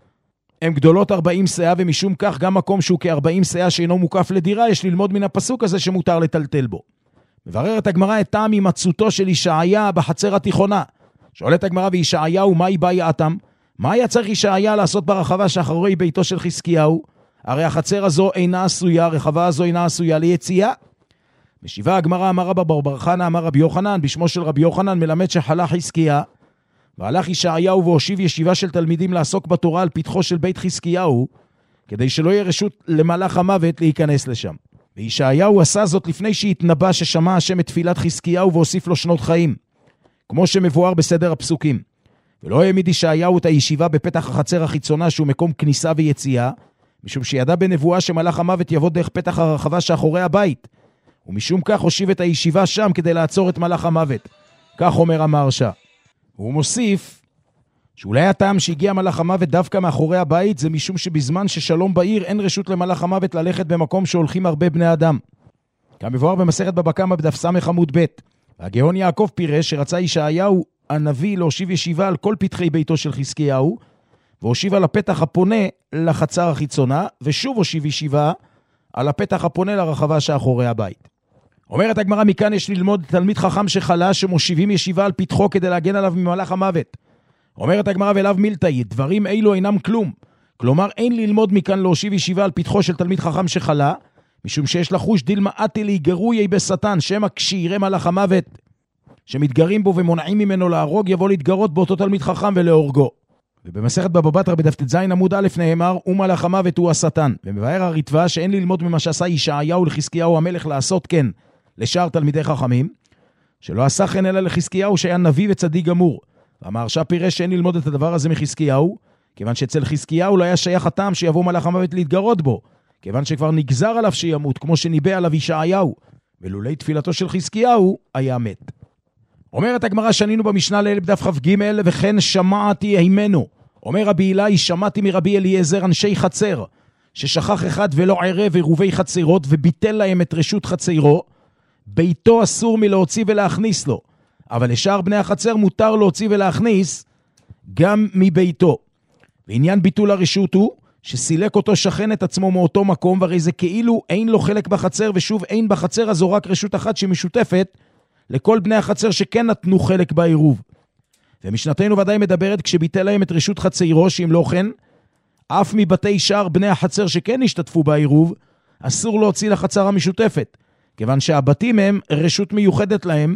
הן גדולות ארבעים שאה, ומשום כך גם מקום שהוא כארבעים שאה שאינו מוקף לדירה יש ללמוד מן הפסוק הזה שמותר לטלטל בו. מבררת הגמרא את טעם הימצאותו של ישעיה בחצר התיכונה. שואלת הגמרא, וישעיהו מהי בעייתם? מה היה צריך ישעיה לעשות ברחבה שאחרי ביתו של חזקיהו? הרי החצר הזו אינה עשויה, הרחבה הזו אינה עשויה ליציאה. משיבה הגמרא, אמר רבא בר בר חנא אמר רבי יוחנן, בשמו של רבי יוחנן מלמד שחלה חזקיה, והלך ישעיהו והושיב ישיבה של תלמידים לעסוק בתורה על פתחו של בית חזקיהו, כדי שלא יהיה רשות למלאך המוות להיכנס לשם. וישעיהו עשה זאת לפני שהתנבא ששמע השם את תפילת חזקיהו והוסיף לו שנות חיים, כמו שמבואר בסדר הפסוקים. ולא העמיד ישעיהו את הישיבה בפתח החצר החיצונה שהוא מקום כניסה ויציאה, משום שידע בנבואה שמלאך המוות יבוא דרך פתח הרחבה שאחורי הבית, ומשום כך הושיב את הישיבה שם כדי לעצור את מלאך המוות. כך אומר המהרש"א. הוא מוסיף שאולי הטעם שהגיע מלאך המוות דווקא מאחורי הבית זה משום שבזמן ששלום בעיר אין רשות למלאך המוות ללכת במקום שהולכים הרבה בני אדם. כמבואר במסכת בבא קמא בדף סמך עמוד ב'. והגאון יעקב פירש שרצה ישעיהו הנביא להושיב ישיבה על כל פתחי ביתו של חזקיהו, והושיב על הפתח הפונה לחצר החיצונה, ושוב הושיב ישיבה על הפתח הפונה לרחבה שאחורי הבית. אומרת הגמרא, מכאן יש ללמוד תלמיד חכם שחלה שמושיבים ישיבה על פתחו כדי להגן עליו ממלאך המוות. אומרת הגמרא, ולאו מילתאי, דברים אילו אינם כלום. כלומר, אין ללמוד מכאן להושיב ישיבה על פתחו של תלמיד חכם שחלה, משום שיש לחוש דילמה אטלי גרוי בשטן, שמא כשיראה מלאך המוות שמתגרים בו ומונעים ממנו להרוג, יבוא להתגרות באותו תלמיד חכם ולהורגו. ובמסכת בבא בתרא בדף ט"ז עמוד א' נאמר, ומלאך המוות הוא השטן. ומבאר הריטב"א שאין ללמוד ממה שעשה ישעיהו לחזקיהו המלך לעשות כן לשאר תלמידי חכמים, שלא עשה כן אלא לחזקיהו שהיה נביא וצדיק גמור. והמהרש"א פירש שאין ללמוד את הדבר הזה מחזקיהו, כיוון שאצל חזקיהו לא היה שייך הטעם שיבוא מלאך המוות להתגרות בו, כיוון שכבר נגזר עליו שימות, כמו שניבא עליו ישעיהו, ולולי תפילתו של חזקיהו היה מת. אומרת הגמרא, שנינו במשנה לאל בדף כ"ג, וכן שמעתי הימנו. אומר רבי אילאי, שמעתי מרבי אליעזר אנשי חצר, ששכח אחד ולא ערב עירובי חצרות, וביטל להם את רשות חצרו, ביתו אסור מלהוציא ולהכניס לו, אבל לשאר בני החצר מותר להוציא ולהכניס גם מביתו. ועניין ביטול הרשות הוא, שסילק אותו שכן את עצמו מאותו מקום, והרי זה כאילו אין לו חלק בחצר, ושוב אין בחצר הזו רק רשות אחת שמשותפת לכל בני החצר שכן נתנו חלק בעירוב. ומשנתנו ודאי מדברת כשביטל להם את רשות חצרו, שאם לא כן, אף מבתי שאר בני החצר שכן השתתפו בעירוב, אסור להוציא לחצר המשותפת, כיוון שהבתים הם רשות מיוחדת להם,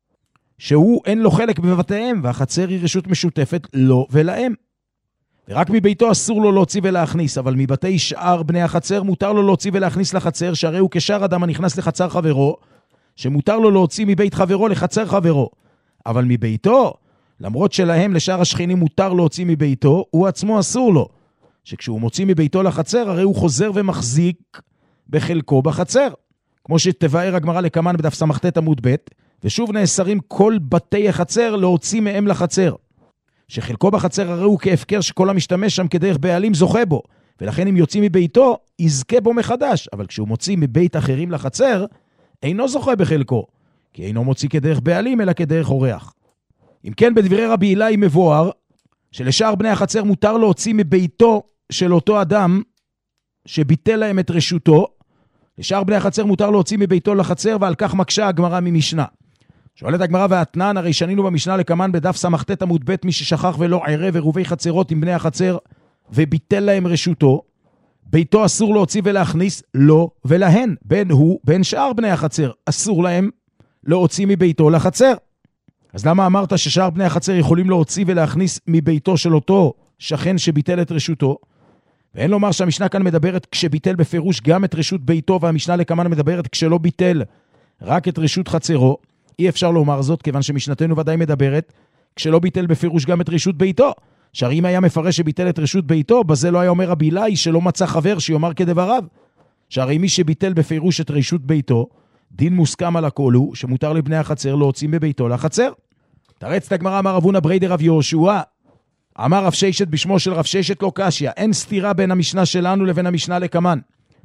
שהוא אין לו חלק בבתיהם, והחצר היא רשות משותפת לו ולהם. ורק מביתו אסור לו להוציא ולהכניס, אבל מבתי שאר בני החצר מותר לו להוציא ולהכניס לחצר, שהרי הוא כשאר אדם הנכנס לחצר חברו, שמותר לו להוציא מבית חברו לחצר חברו. אבל מביתו, למרות שלהם לשאר השכנים מותר להוציא מביתו, הוא עצמו אסור לו, שכשהוא מוציא מביתו לחצר, הרי הוא חוזר ומחזיק בחלקו בחצר. כמו שתבאר הגמרא לקמן בדף סמכת עמוד ב', ושוב נאסרים כל בתי החצר להוציא מהם לחצר. שחלקו בחצר הרי הוא כהפקר שכל המשתמש שם כדרך בעלים זוכה בו, ולכן אם יוציא מביתו, יזכה בו מחדש, אבל כשהוא מוציא מבית אחרים לחצר, אינו זוכה בחלקו, כי אינו מוציא כדרך בעלים, אלא כדרך אורח. אם כן, בדברי רבי אילאי מבואר, שלשאר בני החצר מותר להוציא מביתו של אותו אדם, שביטל להם את רשותו, לשאר בני החצר מותר להוציא מביתו לחצר, ועל כך מקשה הגמרא ממשנה. שואלת הגמרא והתנן, הרי שנינו במשנה לקמן בדף סמכת עמוד ב', מי ששכח ולא ערב עירובי חצרות עם בני החצר, וביטל להם רשותו, ביתו אסור להוציא ולהכניס לו ולהן, בין הוא, בין שאר בני החצר, אסור להם להוציא מביתו לחצר. אז למה אמרת ששאר בני החצר יכולים להוציא ולהכניס מביתו של אותו שכן שביטל את רשותו? ואין לומר שהמשנה כאן מדברת כשביטל בפירוש גם את רשות ביתו, והמשנה לקמן מדברת כשלא ביטל רק את רשות חצרו. אי אפשר לומר זאת, כיוון שמשנתנו ודאי מדברת כשלא ביטל בפירוש גם את רשות ביתו. שהרי אם היה מפרש שביטל את רשות ביתו, בזה לא היה אומר רבי אילאי שלא מצא חבר שיאמר כדבריו. שהרי מי שביטל בפירוש את רשות ביתו, דין מוסכם על הכל הוא שמותר לבני החצר להוציא מביתו לחצר. תרץ את הגמרא, אמר רב הונא ברי דרב יהושע, אמר רב ששת בשמו של רב ששת לא קשיא, אין סתירה בין המשנה שלנו לבין המשנה לקמן.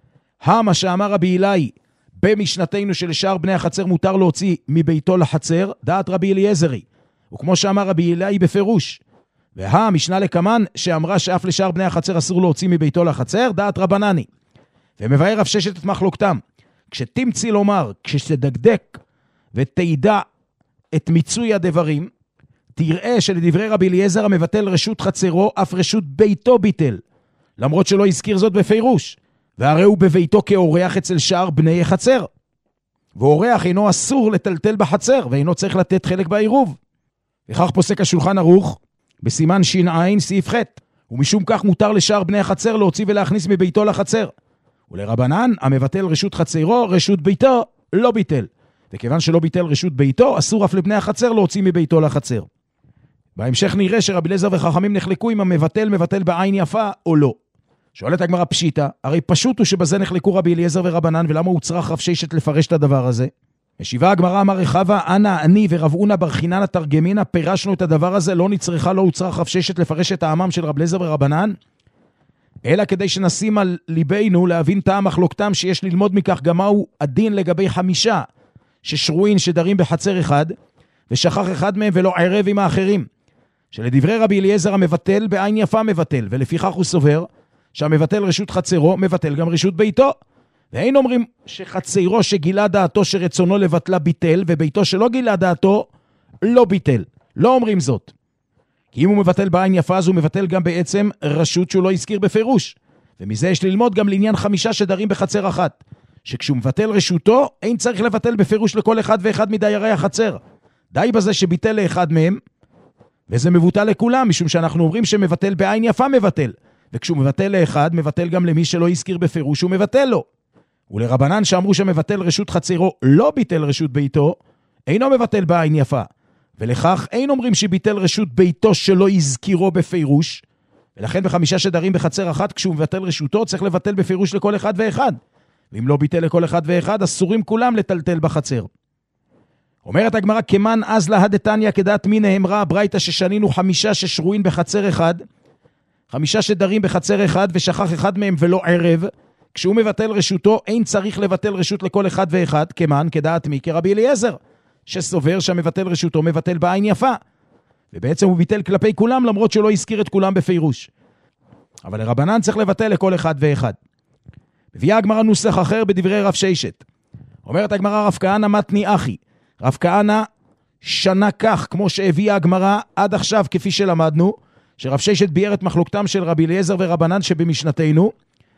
מה שאמר רבי אילאי במשנתנו שלשאר בני החצר מותר להוציא מביתו לחצר, דעת רבי אליעזרי, וכמו שאמר רבי אילאי בפירוש. והמשנה לקמן שאמרה שאף לשאר בני החצר אסור להוציא מביתו לחצר, דעת רבנני. ומבאר רב ששת את מחלוקתם, כשתמציא לומר, כשתדקדק ותדע את מיצוי הדברים, תראה שלדברי רבי אליעזר המבטל רשות חצרו, אף רשות ביתו ביטל, למרות שלא הזכיר זאת בפירוש, והרי הוא בביתו כאורח אצל שאר בני חצר. ואורח אינו אסור לטלטל בחצר, ואינו צריך לתת חלק בעירוב. וכך פוסק השולחן ערוך, בסימן שין סעיף ח', ומשום כך מותר לשאר בני החצר להוציא ולהכניס מביתו לחצר. ולרבנן, המבטל רשות חצרו, רשות ביתו לא ביטל. וכיוון שלא ביטל רשות ביתו, אסור אף לבני החצר להוציא מביתו לחצר. בהמשך נראה שרבי אליעזר וחכמים נחלקו אם המבטל מבטל בעין יפה או לא. שואלת הגמרא פשיטה, הרי פשוט הוא שבזה נחלקו רבי אליעזר ורבנן, ולמה הוא צריך רב ששת לפרש את הדבר הזה? משיבה הגמרא, אמר רחבה, אנא אני ורב הונא בר חינן התרגמינה פירשנו את הדבר הזה, לא נצרכה, לא הוצרך רב ששת לפרש את העמם של רבי אליעזר ורבנן, אלא כדי שנשים על ליבנו להבין טעם מחלוקתם, שיש ללמוד מכך גם מהו הדין לגבי חמישה ששרוין שדרים בחצר אחד, ושכח אחד מהם ולא ערב עם האחרים. שלדברי רבי אליעזר המבטל בעין יפה מבטל, ולפיכך הוא סובר שהמבטל רשות חצרו מבטל גם רשות ביתו. ואין אומרים שחצרו שגילה דעתו שרצונו לבטלה ביטל, וביתו שלא גילה דעתו לא ביטל. לא אומרים זאת. כי אם הוא מבטל בעין יפה, אז הוא מבטל גם בעצם רשות שהוא לא הזכיר בפירוש. ומזה יש ללמוד גם לעניין חמישה שדרים בחצר אחת. שכשהוא מבטל רשותו, אין צריך לבטל בפירוש לכל אחד ואחד מדיירי החצר. די בזה שביטל לאחד מהם, וזה מבוטל לכולם, משום שאנחנו אומרים שמבטל בעין יפה מבטל. וכשהוא מבטל לאחד, מבטל גם למי שלא הזכיר בפירוש, הוא מבטל לו. ולרבנן שאמרו שמבטל רשות חצרו לא ביטל רשות ביתו, אינו מבטל בעין יפה. ולכך אין אומרים שביטל רשות ביתו שלא הזכירו בפירוש, ולכן בחמישה שדרים בחצר אחת, כשהוא מבטל רשותו, צריך לבטל בפירוש לכל אחד ואחד. ואם לא ביטל לכל אחד ואחד, אסורים כולם לטלטל בחצר. אומרת הגמרא, כמן אז לה דתניא כדעת מי נאמרה הברייתא ששנינו חמישה ששרוין בחצר אחד, חמישה שדרים בחצר אחד ושכח אחד מהם ולא ערב, כשהוא מבטל רשותו, אין צריך לבטל רשות לכל אחד ואחד, כמן, כדעת מי, כרבי אליעזר, שסובר שהמבטל רשותו מבטל בעין יפה. ובעצם הוא ביטל כלפי כולם, למרות שהוא לא הזכיר את כולם בפירוש. אבל לרבנן צריך לבטל לכל אחד ואחד. מביאה הגמרא נוסח אחר בדברי רב ששת. אומרת הגמרא, רב כהנא מתני אחי. רב כהנא שנה כך, כמו שהביאה הגמרא עד עכשיו, כפי שלמדנו, שרב ששת ביאר את מחלוקתם של רבי אליעזר ורבנן שבמשנתנו,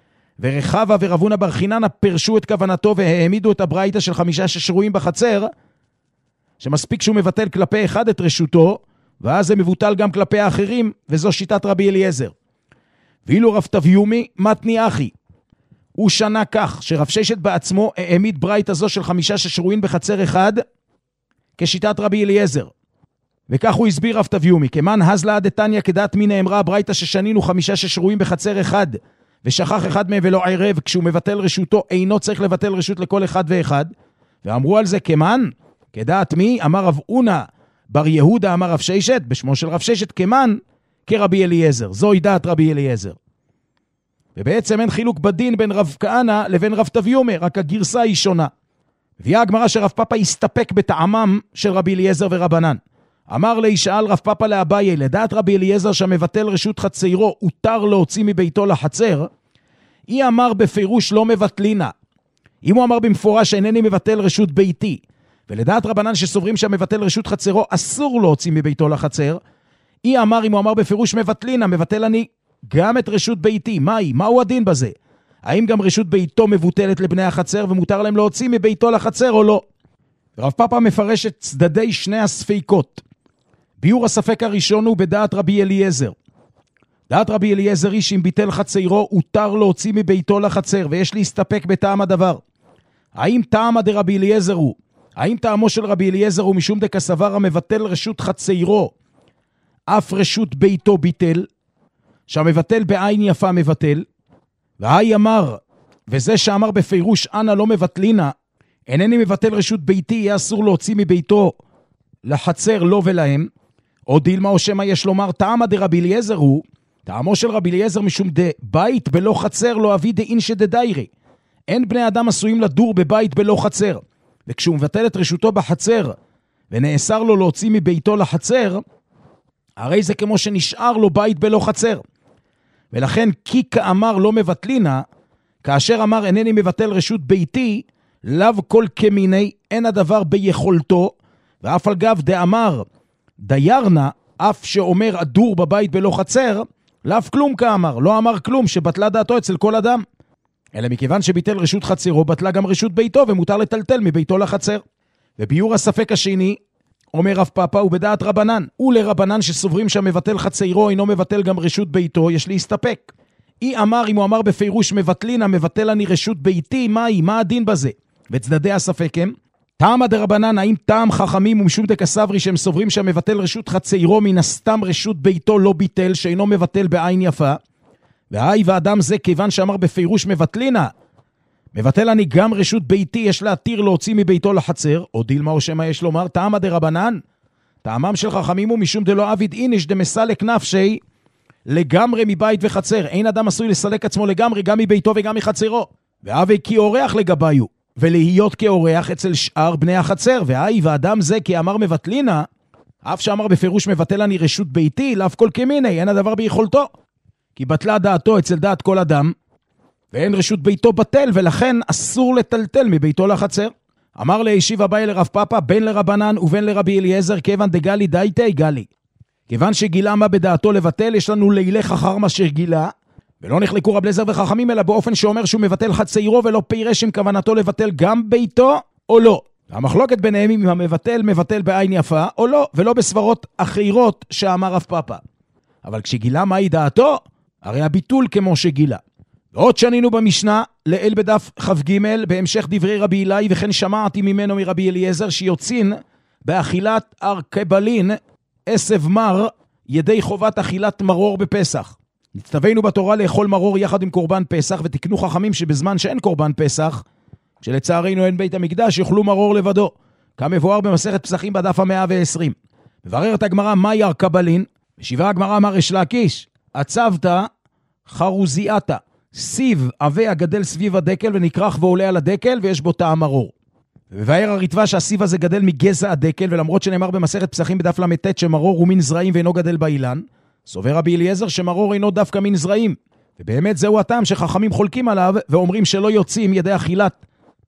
ורחבה ורבונה בר חיננה פרשו את כוונתו והעמידו את הברייתא של חמישה ששרויים בחצר, שמספיק שהוא מבטל כלפי אחד את רשותו, ואז זה מבוטל גם כלפי האחרים, וזו שיטת רבי אליעזר. ואילו רב תביומי מתני אחי, הוא שנה כך, שרב ששת בעצמו העמיד ברייתא זו של חמישה ששרויים בחצר אחד, כשיטת רבי אליעזר. וכך הוא הסביר רב תביומי, כמן הזלה דתניא כדעת מי נאמרה הברייתא ששנינו חמישה ששרויים בחצר אחד, ושכח אחד מהם ולא ערב, כשהוא מבטל רשותו, אינו צריך לבטל רשות לכל אחד ואחד. ואמרו על זה כמן, כדעת מי, אמר רב אונה בר יהודה, אמר רב ששת, בשמו של רב ששת, כמן, כרבי אליעזר. זוהי דעת רבי אליעזר. ובעצם אין חילוק בדין בין רב כהנא לבין רב תביומי, רק הגרסה היא שונה. הביאה הגמרא שרב פאפא הסתפק בטעמם של רבי אליעזר ורבנן. אמר לי, שאל רב פאפא לאביי, לדעת רבי אליעזר שהמבטל רשות חצרו, הותר להוציא מביתו לחצר, היא אמר בפירוש לא מבטלינה. אם הוא אמר במפורש שאינני מבטל רשות ביתי, ולדעת רבנן שסוברים שהמבטל רשות חצרו, אסור להוציא מביתו לחצר, היא אמר, אם הוא אמר בפירוש מבטלינה, מבטל אני גם את רשות ביתי. מהי? מהו הדין בזה? האם גם רשות ביתו מבוטלת לבני החצר, ומותר להם להוציא מביתו לחצר או לא? רב פאפא מפרש את צדדי שני הספיקות. ביור הספק הראשון הוא בדעת רבי אליעזר. דעת רבי אליעזר היא שאם ביטל חצרו, הותר להוציא מביתו לחצר, ויש להסתפק בטעם הדבר. האם טעם דרבי אליעזר הוא? האם טעמו של רבי אליעזר הוא משום דקסבר המבטל רשות חצרו, אף רשות ביתו ביטל, שהמבטל בעין יפה מבטל, והי אמר, וזה שאמר בפירוש, אנא לא מבטלינה, אינני מבטל רשות ביתי, יהיה אסור להוציא מביתו לחצר לו ולהם, או דילמה או שמה יש לומר, טעמה דרבי אליעזר הוא, טעמו של רבי אליעזר משום דבית בלא חצר לא אביא דאינשא דדיירי. אין בני אדם עשויים לדור בבית בלא חצר, וכשהוא מבטל את רשותו בחצר, ונאסר לו להוציא מביתו לחצר, הרי זה כמו שנשאר לו בית בלא חצר. ולכן כי כאמר לא מבטלינה, כאשר אמר אינני מבטל רשות ביתי, לאו כל כמיני, אין הדבר ביכולתו, ואף על גב דאמר דיירנה, אף שאומר אדור בבית בלא חצר, לאו כלום כאמר, לא אמר כלום, שבטלה דעתו אצל כל אדם. אלא מכיוון שביטל רשות חצרו, בטלה גם רשות ביתו, ומותר לטלטל מביתו לחצר. וביור הספק השני, אומר רב פאפא, הוא בדעת רבנן, ולרבנן שסוברים שהמבטל חצרו אינו מבטל גם רשות ביתו, יש להסתפק. אי אמר, אם הוא אמר בפירוש מבטלינה, מבטל אני רשות ביתי, מהי? מה הדין בזה? וצדדי הספק הם, טעם דרבנן, האם טעם חכמים ומשום דקסברי שהם סוברים שהמבטל רשות חצרו מן הסתם רשות ביתו לא ביטל, שאינו מבטל בעין יפה, והי ואדם זה כיוון שאמר בפירוש מבטלינה, מבטל אני גם רשות ביתי, יש להתיר להוציא מביתו לחצר, או דילמה או שמה יש לומר, טעם דרבנן, טעמם של חכמים הוא משום דלא עביד איניש דמסלק נפשי, לגמרי מבית וחצר, אין אדם עשוי לסלק עצמו לגמרי, גם מביתו וגם מחצרו, והווי כי אורח לגביו, ולהיות כאורח אצל שאר בני החצר, והי ואדם זה כי אמר מבטלינה, אף שאמר בפירוש מבטל אני רשות ביתי, לאף כל כמיני, אין הדבר ביכולתו, כי בטלה דעתו אצל דעת כל אדם, ואין רשות ביתו בטל, ולכן אסור לטלטל מביתו לחצר. אמר להשיב אביי לרב פאפא, בין לרבנן ובין לרבי אליעזר, כיוון דגלי דייתי גלי. כיוון שגילה מה בדעתו לבטל, יש לנו לילך אחר מה שגילה, ולא נחלקו רב אליעזר וחכמים, אלא באופן שאומר שהוא מבטל חצרו, ולא פירש עם כוונתו לבטל גם ביתו או לא. המחלוקת ביניהם אם המבטל מבטל בעין יפה או לא, ולא בסברות אחרות שאמר רב פאפא. אבל כשגילה מהי דעתו, הרי הביטול כמו שגילה. ועוד שנינו במשנה, לאל בדף כ"ג, בהמשך דברי רבי אלי, וכן שמעתי ממנו מרבי אליעזר, שיוצין באכילת ארכבלין, עשב מר, ידי חובת אכילת מרור בפסח. נצטווינו בתורה לאכול מרור יחד עם קורבן פסח, ותקנו חכמים שבזמן שאין קורבן פסח, שלצערנו אין בית המקדש, יאכלו מרור לבדו. כמבואר במסכת פסחים בדף המאה ועשרים. מבררת הגמרא מהי ארכבלין, ושבעה הגמרא אמר יש להקיש, עצבת חרוזיאתה, סיב עבה הגדל סביב הדקל ונקרח ועולה על הדקל ויש בו טעם מרור. ובבאר הריטב"א שהסיב הזה גדל מגזע הדקל, ולמרות שנאמר במסכת פסחים בדף למ"ט שמרור הוא מין זרעים ואינו גדל באילן, סובר רבי אליעזר שמרור אינו דווקא מין זרעים, ובאמת זהו הטעם שחכמים חולקים עליו ואומרים שלא יוצאים ידי אכילת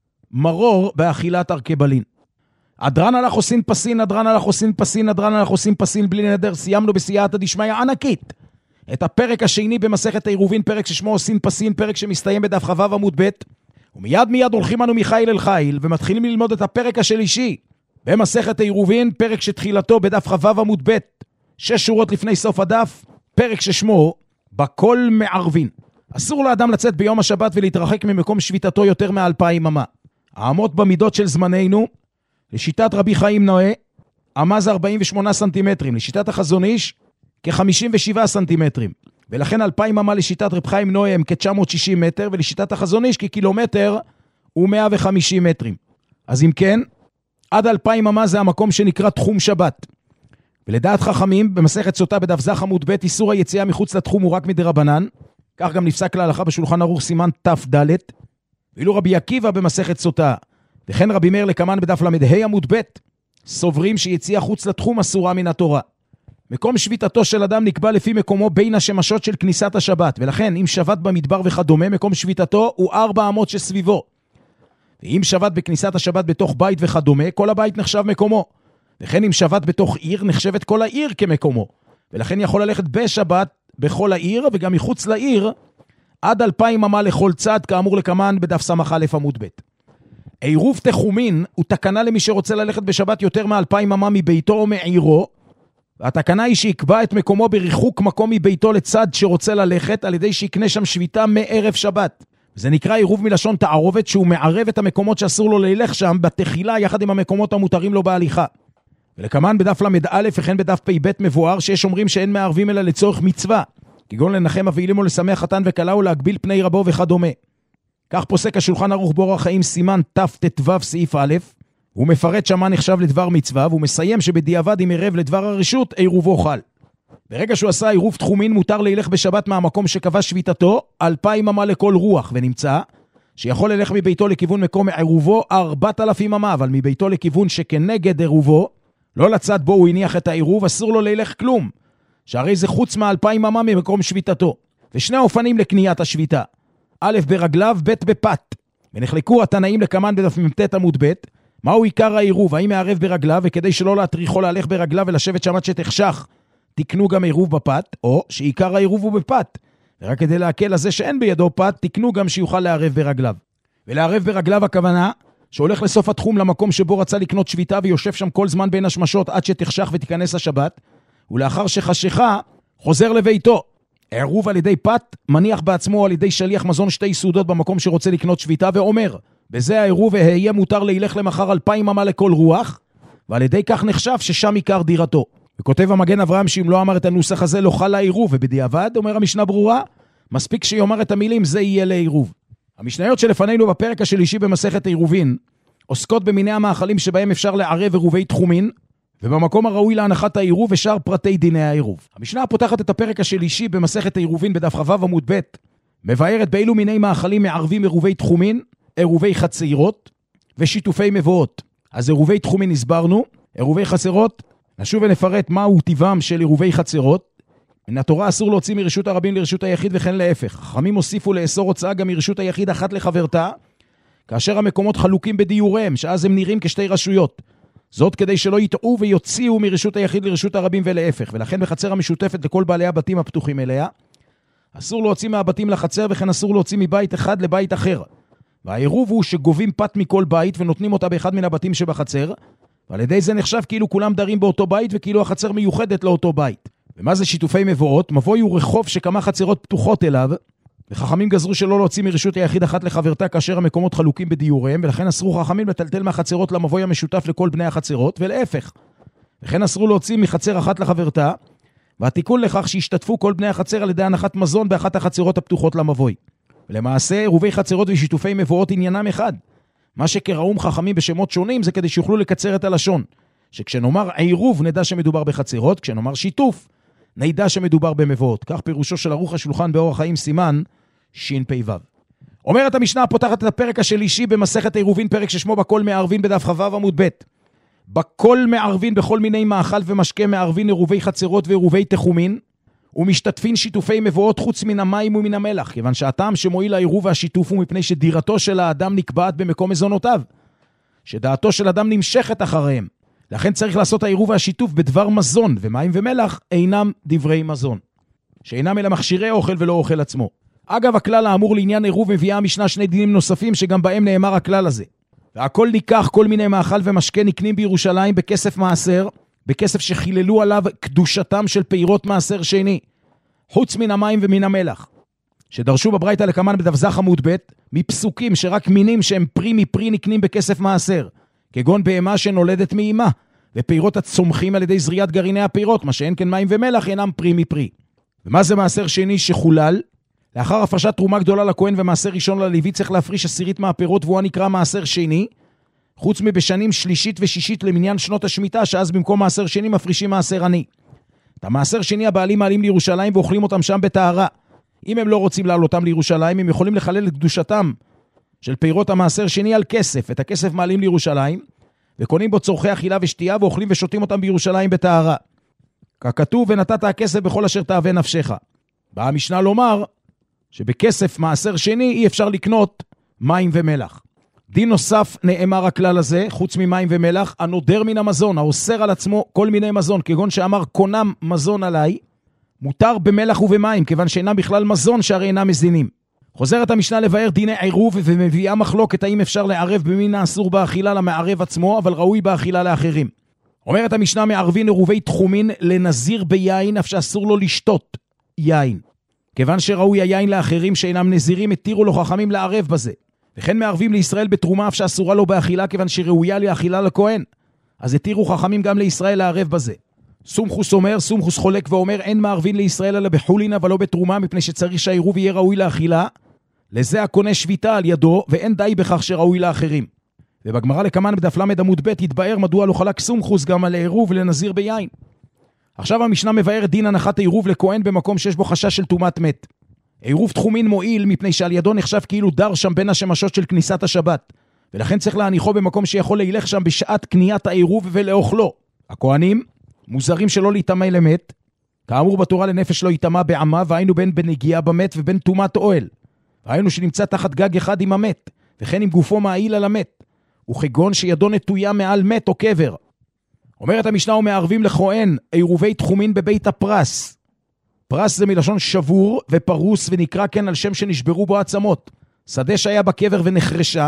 מרור באכילת ארכבלין. אדרן הלך עושים פסין, אדרן הלך עושים פסין, אדרן הלך עושים פסין בלי נדר. סיימנו בסייעתא דשמיא ענקית את הפרק השני במסכת העירובין, פרק ששמו עושים פסין, פרק שמסתיים בדף חו' עמוד ב', ומיד מיד הולכים אנו מחיל אל חיל ומתחילים ללמוד את הפרק השלישי במסכת העירובין, פרק שתחילתו בדף חו' עמוד ב', שש שורות לפני סוף הדף, פרק ששמו בכל מערבין. אסור לאדם לצאת ביום השבת ולהתרחק ממקום שביתתו יותר מאלפיים אמה. העמות במידות של זמננו, לשיטת רבי חיים נועה, אמה זה ארבעים ושמונה סנטימטרים, לשיטת החזון איש, כ-חמישים ושבעה סנטימטרים, ולכן אלפיים אמה לשיטת רבי חיים נועה הם כ-תשע מאות ושישים מטר, ולשיטת החזון איש כקילומטר הוא מאה וחמישים מטרים. אז אם כן, עד אלפיים אמה זה המקום שנקרא תחום שבת. ולדעת חכמים, במסכת סוטה בדף ז' עמוד ב', איסור היציאה מחוץ לתחום הוא רק מדרבנן, כך גם נפסק להלכה בשולחן ערוך סימן ת' ד', ואילו רבי עקיבא במסכת סוטה, וכן רבי מאיר לקמן בדף למ"ה עמוד ב', סוברים שיציאה חוץ לתחום אסורה מן התורה. מקום שביתתו של אדם נקבע לפי מקומו בין השמשות של כניסת השבת, ולכן אם שבת במדבר וכדומה, מקום שביתתו הוא ארבע אמות שסביבו. ואם שבת בכניסת השבת בתוך בית וכדומה, כל הבית נחשב מקומו. וכן אם שבת בתוך עיר, נחשבת כל העיר כמקומו. ולכן יכול ללכת בשבת בכל העיר, וגם מחוץ לעיר, עד אלפיים אמה לכל צד, כאמור לקמן בדף סמך א' עמוד ב'. עירוב תחומין הוא תקנה למי שרוצה ללכת בשבת יותר מאלפיים אמה מביתו או מעירו, והתקנה היא שיקבע את מקומו בריחוק מקום מביתו לצד שרוצה ללכת, על ידי שיקנה שם שביתה מערב שבת. זה נקרא עירוב מלשון תערובת, שהוא מערב את המקומות שאסור לו ללך שם בתחילה, יחד עם המקומות המותרים לו בהליכה. ולכמן בדף למ"א וכן בדף פ"ב מבואר שיש אומרים שאין מערבים אלא לצורך מצווה, כגון לנחם אבלים או לשמח חתן וכלה או להגביל פני רבו וכדומה. כך פוסק השולחן ערוך באורח חיים סימן ת' סעיף א', הוא מפרט שמה נחשב לדבר מצווה, והוא מסיים שבדיעבד אם ערב לדבר הרשות, עירובו חל. ברגע שהוא עשה עירוב תחומין, מותר ללך בשבת מהמקום שקבע שביתתו, אלפיים אמה לכל רוח, ונמצא שיכול ללך מביתו לכיוון מקום עירובו ארבעת אלפים אמה, אבל מביתו לכיוון שכנגד עירובו, לא לצד בו הוא הניח את העירוב, אסור לו ללך כלום, שהרי זה חוץ מאלפיים אמה ממקום שביתתו. ושני אופנים לקניית השביתה, א' ברגליו, ב' בפת. ונחלקו התנאים לקמן בדף מ"ט עמוד ב', מהו עיקר העירוב, האם מערב ברגליו, וכדי שלא להטריחו להלך ברגליו ולשבת שם עד שתחשך, תקנו גם עירוב בפת, או שעיקר העירוב הוא בפת, ורק כדי להקל לזה שאין בידו פת, תקנו גם שיוכל לערב ברגליו. ולערב ברגליו הכוונה שהולך לסוף התחום למקום שבו רצה לקנות שביתה, ויושב שם כל זמן בין השמשות עד שתחשך ותיכנס השבת, ולאחר שחשיכה חוזר לביתו. עירוב על ידי פת מניח בעצמו על ידי שליח מזון שתי סעודות במקום שרוצה לקנות שביתה, ואומר, בזה העירוב וההיה מותר להילך למחר אלפיים אמה לכל רוח, ועל ידי כך נחשב ששם עיקר דירתו. וכותב המגן אברהם שאם לא אמר את הנוסח הזה לא חל העירוב, ובדיעבד, אומר המשנה ברורה, מספיק שיאמר את המילים זה יהיה לעירוב. המשניות שלפנינו בפרק השלישי במסכת העירובין עוסקות במיני המאכלים שבהם אפשר לערב עירובי תחומין, ובמקום הראוי להנחת העירוב ושאר פרטי דיני העירוב. המשנה פותחת את הפרק השלישי במסכת העירובין בדף חו' עמוד ב', מבארת באילו מיני מאכלים מערבים עירובי תחומין, עירובי חצרות ושיתופי מבואות. אז עירובי תחומין הסברנו, עירובי חצרות, נשוב ונפרט מהו טבעם של עירובי חצרות. מן התורה אסור להוציא מרשות הרבים לרשות היחיד וכן להפך. חכמים הוסיפו לאסור הוצאה גם מרשות היחיד אחת לחברתה, כאשר המקומות חלוקים בדיורם, שאז הם נראים כשתי רשויות. זאת כדי שלא יטעו ויוציאו מרשות היחיד לרשות הרבים ולהפך, ולכן בחצר המשותפת לכל בעלי הבתים הפתוחים אליה, אסור להוציא מהבתים לחצר וכן אסור להוציא מבית אחד לבית אחר. והעירוב הוא שגובים פת מכל בית ונותנים אותה באחד מן הבתים שבחצר, ועל ידי זה נחשב כאילו כולם דרים באותו בית וכאילו החצר מיוחדת לאותו בית. ומה זה שיתופי מבואות? מבוי הוא רחוב שכמה חצרות פתוחות אליו, וחכמים גזרו שלא להוציא מרשות היחיד אחת לחברתה כאשר המקומות חלוקים בדיוריהם, ולכן אסרו חכמים לטלטל מהחצרות למבוי המשותף לכל בני החצרות, ולהפך. וכן אסרו להוציא מחצר אחת לחברתה, והתיקון לכך שהשתתפו כל בני החצר על ידי הנחת מזון באחת החצרות הפתוחות למבוי. ולמעשה, עירובי חצרות ושיתופי מבואות עניינם אחד. מה שקראום חכמים בשמות שונים זה כדי שיוכלו לקצר את הלשון. שכשנאמר עירוב נדע שמדובר בחצרות, כשנאמר שיתוף נדע שמדובר במבואות. כך פירושו של ערוך השולחן באורח חיים סימן ש"פ. אומרת המשנה הפותחת את הפרק השלישי במסכת עירובין, פרק ששמו בכל מערבין בדף ח"ו עמוד ב'. בכל מערבין בכל מיני מאכל ומשקה מערבין עירובי חצרות ועירובי תחומין, ומשתתפין שיתופי מבואות חוץ מן המים ומן המלח, כיוון שהטעם שמועיל העירוב והשיתוף הוא מפני שדירתו של האדם נקבעת במקום מזונותיו, שדעתו של אדם נמשכת אחריהם. לכן צריך לעשות העירוב והשיתוף בדבר מזון, ומים ומלח אינם דברי מזון, שאינם אלא מכשירי אוכל ולא אוכל עצמו. אגב, הכלל האמור לעניין עירוב מביאה המשנה שני דינים נוספים שגם בהם נאמר הכלל הזה. והכל ניקח, כל מיני מאכל ומשקה נקנים בירושלים בכסף מעשר, בכסף שחיללו עליו קדושתם של פירות מעשר שני, חוץ מן המים ומן המלח. שדרשו בברייתא לקמן בדף זך עמוד ב' מפסוקים שרק מינים שהם פרי מפרי נקנים בכסף מעשר, כגון בהמה שנולדת מאימה, ופירות הצומחים על ידי זריעת גרעיני הפירות, מה שאין כן מים ומלח אינם פרי מפרי. ומה זה מעשר שני שחולל? לאחר הפרשת תרומה גדולה לכהן ומעשר ראשון ללוי צריך להפריש עשירית מהפירות, והוא נקרא מעשר שני, חוץ מבשנים שלישית ושישית למניין שנות השמיטה, שאז במקום מעשר שני מפרישים מעשר עני. את המעשר שני הבעלים מעלים לירושלים ואוכלים אותם שם בטהרה. אם הם לא רוצים לעלותם לירושלים, הם יכולים לחלל את קדושתם של פירות המעשר שני על כסף. את הכסף מעלים לירושלים וקונים בו צורכי אכילה ושתייה ואוכלים ושותים אותם בירושלים בטהרה. ככתוב, ונתת הכסף בכל אשר תאווה נפשך. באה המשנה לומר שבכסף מעשר שני אי אפשר לקנות מים ומלח. דין נוסף נאמר הכלל הזה, חוץ ממים ומלח, הנודר מן המזון, האוסר על עצמו כל מיני מזון, כגון שאמר קונם מזון עליי, מותר במלח ובמים, כיוון שאינם בכלל מזון שהרי אינם מזינים. חוזרת המשנה לבאר דיני עירוב ומביאה מחלוקת האם אפשר לערב במין האסור באכילה למערב עצמו, אבל ראוי באכילה לאחרים. אומרת המשנה, מערבין עירובי תחומין לנזיר ביין, אף שאסור לו לשתות יין. כיוון שראוי היין לאחרים שאינם נזירים, התירו לו חכמים לערב בזה. וכן מערבים לישראל בתרומה אף שאסורה לו באכילה, כיוון שראויה לאכילה לכהן. אז התירו חכמים גם לישראל לערב בזה. סומכוס אומר, סומכוס חולק ואומר, אין מערבין לישראל אלא בחולין אבל לא בתרומה, מפני שצריך שהעירוב יהיה ראוי לאכילה. לזה הקונה שביתה על ידו, ואין די בכך שראוי לאחרים. ובגמרא לקמן בדף למד עמוד ב' יתבאר מדוע לא חלק סומכוס גם על העירוב ולנזיר ביין. עכשיו המשנה מבאר דין הנחת העירוב לכהן במקום שיש בו חשש של טומאת מת. עירוב תחומין מועיל מפני שעל ידו נחשב כאילו דר שם בין השמשות של כניסת השבת, ולכן צריך להניחו במקום שיכול להילך שם בשעת קניית העירוב ולאוכלו. הכהנים מוזרים שלא להתאמה למת, כאמור בתורה לנפש לא יתאמה בעמה, והיינו בין בנגיעה במת ובין טומאת אוהל, והיינו שנמצא תחת גג אחד עם המת, וכן עם גופו מעיל על המת, וכגון שידו נטויה מעל מת או קבר. אומרת המשנה, ומערבים לכהן עירובי תחומין בבית הפרס. פרס זה מלשון שבור ופרוס, ונקרא כן על שם שנשברו בו עצמות. שדה שהיה בקבר ונחרשה,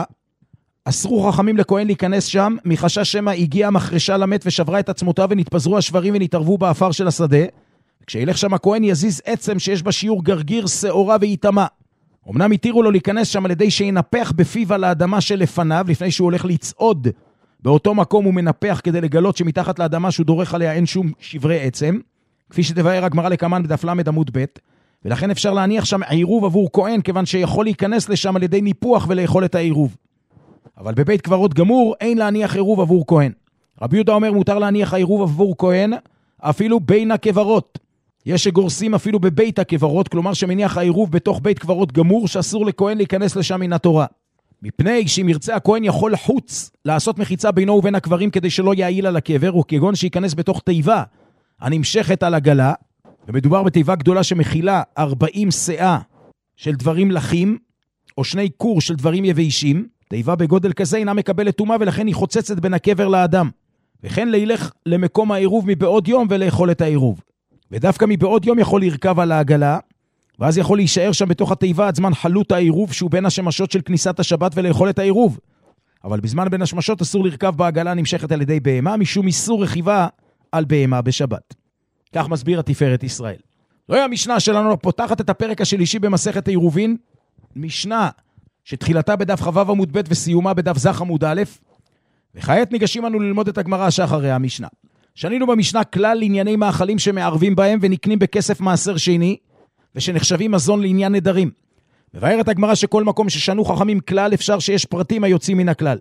אסרו חכמים לכהן להיכנס שם, מחשש שמא הגיעה מחרשה למת ושברה את עצמותיו, ונתפזרו השברים ונתערבו באפר של השדה. כשילך שם הכהן יזיז עצם שיש בה שיעור גרגיר, שעורה ויתמה. אמנם התירו לו להיכנס שם על ידי שינפח בפיו על האדמה שלפניו, לפני שהוא הולך לצעוד באותו מקום הוא מנפח כדי לגלות שמתחת לאדמה שהוא דורך עליה אין שום שברי עצם, כפי שתבאר הגמרא לקמן בדף למד עמוד ב', ולכן אפשר להניח שם עירוב עבור כהן, כיוון שיכול להיכנס לשם על ידי ניפוח ולאכול את העירוב. אבל בבית קברות גמור אין להניח עירוב עבור כהן. רבי יהודה אומר מותר להניח עירוב עבור כהן אפילו בין הקברות. יש שגורסים אפילו בבית הקברות, כלומר שמניח העירוב בתוך בית קברות גמור, שאסור לכהן להיכנס לשם מן התורה. מפני שאם ירצה הכהן יכול חוץ לעשות מחיצה בינו ובין הקברים כדי שלא יעיל על הקבר, וכגון שיכנס בתוך תיבה הנמשכת על הגלה, ומדובר בתיבה גדולה שמכילה ארבעים שאה של דברים לחים, או שני קור של דברים יביישים, תיבה בגודל כזה אינה מקבלת טומאה, ולכן היא חוצצת בין הקבר לאדם. וכן להילך למקום העירוב מבעוד יום ולאכול את העירוב. ודווקא מבעוד יום יכול לרכב על העגלה, ואז יכול להישאר שם בתוך התיבה עד זמן חלות העירוב, שהוא בין השמשות של כניסת השבת ולאכול את העירוב. אבל בזמן בין השמשות אסור לרכב בעגלה נמשכת על ידי בהמה, משום איסור רכיבה על בהמה בשבת. כך מסביר התפארת ישראל. זוהי המשנה שלנו פותחת את הפרק השלישי במסכת עירובין, משנה שתחילתה בדף ח"ו עמוד ב' וסיומה בדף זך עמוד א', וכעת ניגשים אנו ללמוד את הגמרא שאחרי המשנה. שנינו במשנה כלל לענייני מאכלים שמערבים בהם ונקנים בכסף מעשר שני, ושנחשבים מזון לעניין נדרים. מבארת הגמרא שכל מקום ששנו חכמים כלל אפשר שיש פרטים היוצאים מן הכלל.